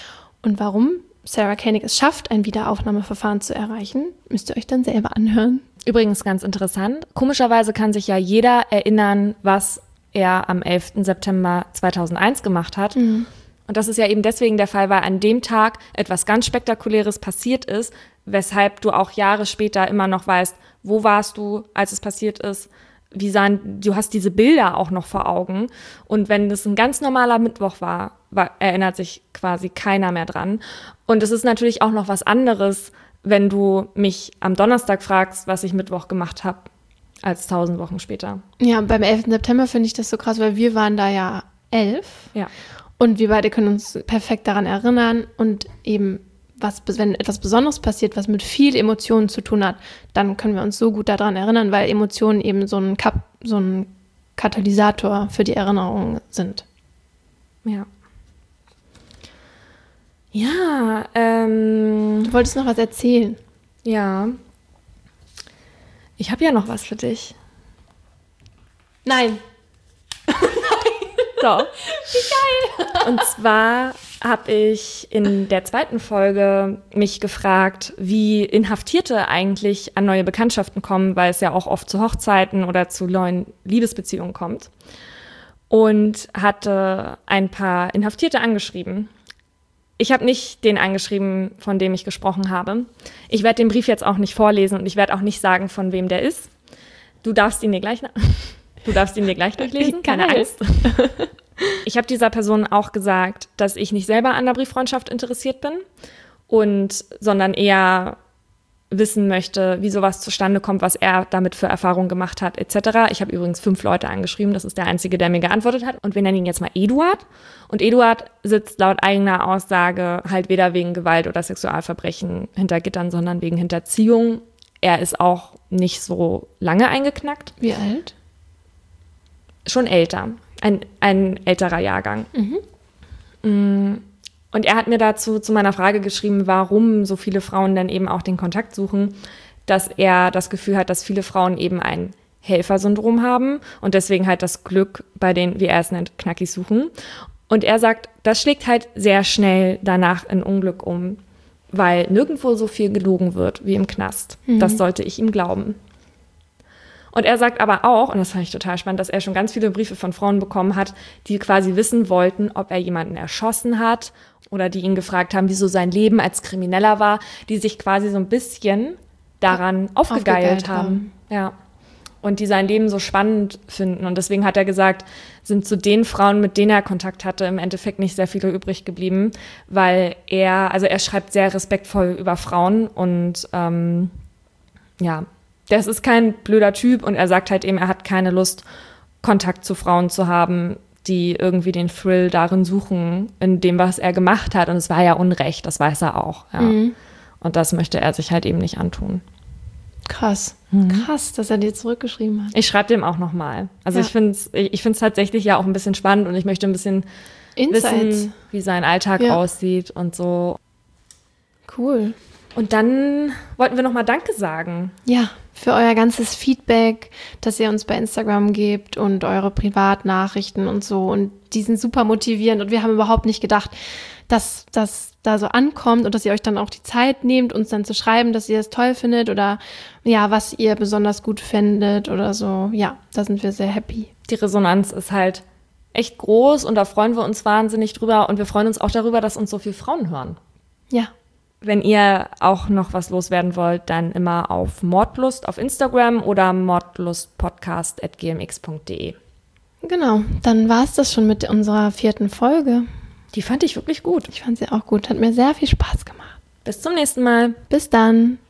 Und warum Sarah Koenig es schafft, ein Wiederaufnahmeverfahren zu erreichen, müsst ihr euch dann selber anhören. Übrigens ganz interessant, komischerweise kann sich ja jeder erinnern, was er am elften September zweitausendeins gemacht hat. Mhm. Und das ist ja eben deswegen der Fall, weil an dem Tag etwas ganz Spektakuläres passiert ist, weshalb du auch Jahre später immer noch weißt, wo warst du, als es passiert ist, wie sahen, du hast diese Bilder auch noch vor Augen. Und wenn das ein ganz normaler Mittwoch war, war, erinnert sich quasi keiner mehr dran. Und es ist natürlich auch noch was anderes, wenn du mich am Donnerstag fragst, was ich Mittwoch gemacht habe, als tausend Wochen später. Ja, beim elften September finde ich das so krass, weil wir waren da ja elf. Ja. Und wir beide können uns perfekt daran erinnern und eben, was, wenn etwas Besonderes passiert, was mit viel Emotionen zu tun hat, dann können wir uns so gut daran erinnern, weil Emotionen eben so ein, Kap- so ein Katalysator für die Erinnerung sind. Ja. Ja, ähm... Du wolltest noch was erzählen. Ja. Ich habe ja noch was für dich. Nein. Doch. Wie geil. Und zwar habe ich in der zweiten Folge mich gefragt, wie Inhaftierte eigentlich an neue Bekanntschaften kommen, weil es ja auch oft zu Hochzeiten oder zu neuen Liebesbeziehungen kommt. Und hatte ein paar Inhaftierte angeschrieben. Ich habe nicht den angeschrieben, von dem ich gesprochen habe. Ich werde den Brief jetzt auch nicht vorlesen und ich werde auch nicht sagen, von wem der ist. Du darfst ihn dir gleich nach- Du darfst ihn dir gleich durchlesen, keine Angst. Ich habe dieser Person auch gesagt, dass ich nicht selber an der Brieffreundschaft interessiert bin, und sondern eher wissen möchte, wie sowas zustande kommt, was er damit für Erfahrungen gemacht hat, et cetera. Ich habe übrigens fünf Leute angeschrieben, das ist der Einzige, der mir geantwortet hat. Und wir nennen ihn jetzt mal Eduard. Und Eduard sitzt laut eigener Aussage halt weder wegen Gewalt oder Sexualverbrechen hinter Gittern, sondern wegen Hinterziehung. Er ist auch nicht so lange eingeknackt. Wie alt? Schon älter, ein, ein älterer Jahrgang. Mhm. Und er hat mir dazu zu meiner Frage geschrieben, warum so viele Frauen dann eben auch den Kontakt suchen, dass er das Gefühl hat, dass viele Frauen eben ein Helfersyndrom haben und deswegen halt das Glück bei den, wie er es nennt, Knackis suchen. Und er sagt, das schlägt halt sehr schnell danach in Unglück um, weil nirgendwo so viel gelogen wird wie im Knast. Mhm. Das sollte ich ihm glauben. Und er sagt aber auch, und das fand ich total spannend, dass er schon ganz viele Briefe von Frauen bekommen hat, die quasi wissen wollten, ob er jemanden erschossen hat oder die ihn gefragt haben, wieso sein Leben als Krimineller war, die sich quasi so ein bisschen daran aufgegeilt, aufgegeilt haben. haben. Ja. Und die sein Leben so spannend finden. Und deswegen hat er gesagt, sind zu den Frauen, mit denen er Kontakt hatte, im Endeffekt nicht sehr viele übrig geblieben, weil er, also er schreibt sehr respektvoll über Frauen und ähm, ja, das ist kein blöder Typ und er sagt halt eben, er hat keine Lust, Kontakt zu Frauen zu haben, die irgendwie den Thrill darin suchen, in dem, was er gemacht hat. Und es war ja Unrecht, das weiß er auch. Ja. Mhm. Und das möchte er sich halt eben nicht antun. Krass, mhm. krass, dass er dir zurückgeschrieben hat. Ich schreibe dem auch nochmal. Also ja. ich finde es ich find's tatsächlich ja auch ein bisschen spannend und ich möchte ein bisschen Insights. wissen, wie sein Alltag ja. aussieht und so. Cool. Und dann wollten wir nochmal Danke sagen. Ja, für euer ganzes Feedback, das ihr uns bei Instagram gebt und eure Privatnachrichten und so. Und die sind super motivierend und wir haben überhaupt nicht gedacht, dass das da so ankommt und dass ihr euch dann auch die Zeit nehmt, uns dann zu schreiben, dass ihr es toll findet oder ja, was ihr besonders gut findet oder so. Ja, da sind wir sehr happy. Die Resonanz ist halt echt groß und da freuen wir uns wahnsinnig drüber und wir freuen uns auch darüber, dass uns so viele Frauen hören. Ja. Wenn ihr auch noch was loswerden wollt, dann immer auf Mordlust auf Instagram oder mordlustpodcast at g m x punkt d e. Genau, dann war es das schon mit unserer vierten Folge. Die fand ich wirklich gut. Ich fand sie auch gut, hat mir sehr viel Spaß gemacht. Bis zum nächsten Mal. Bis dann.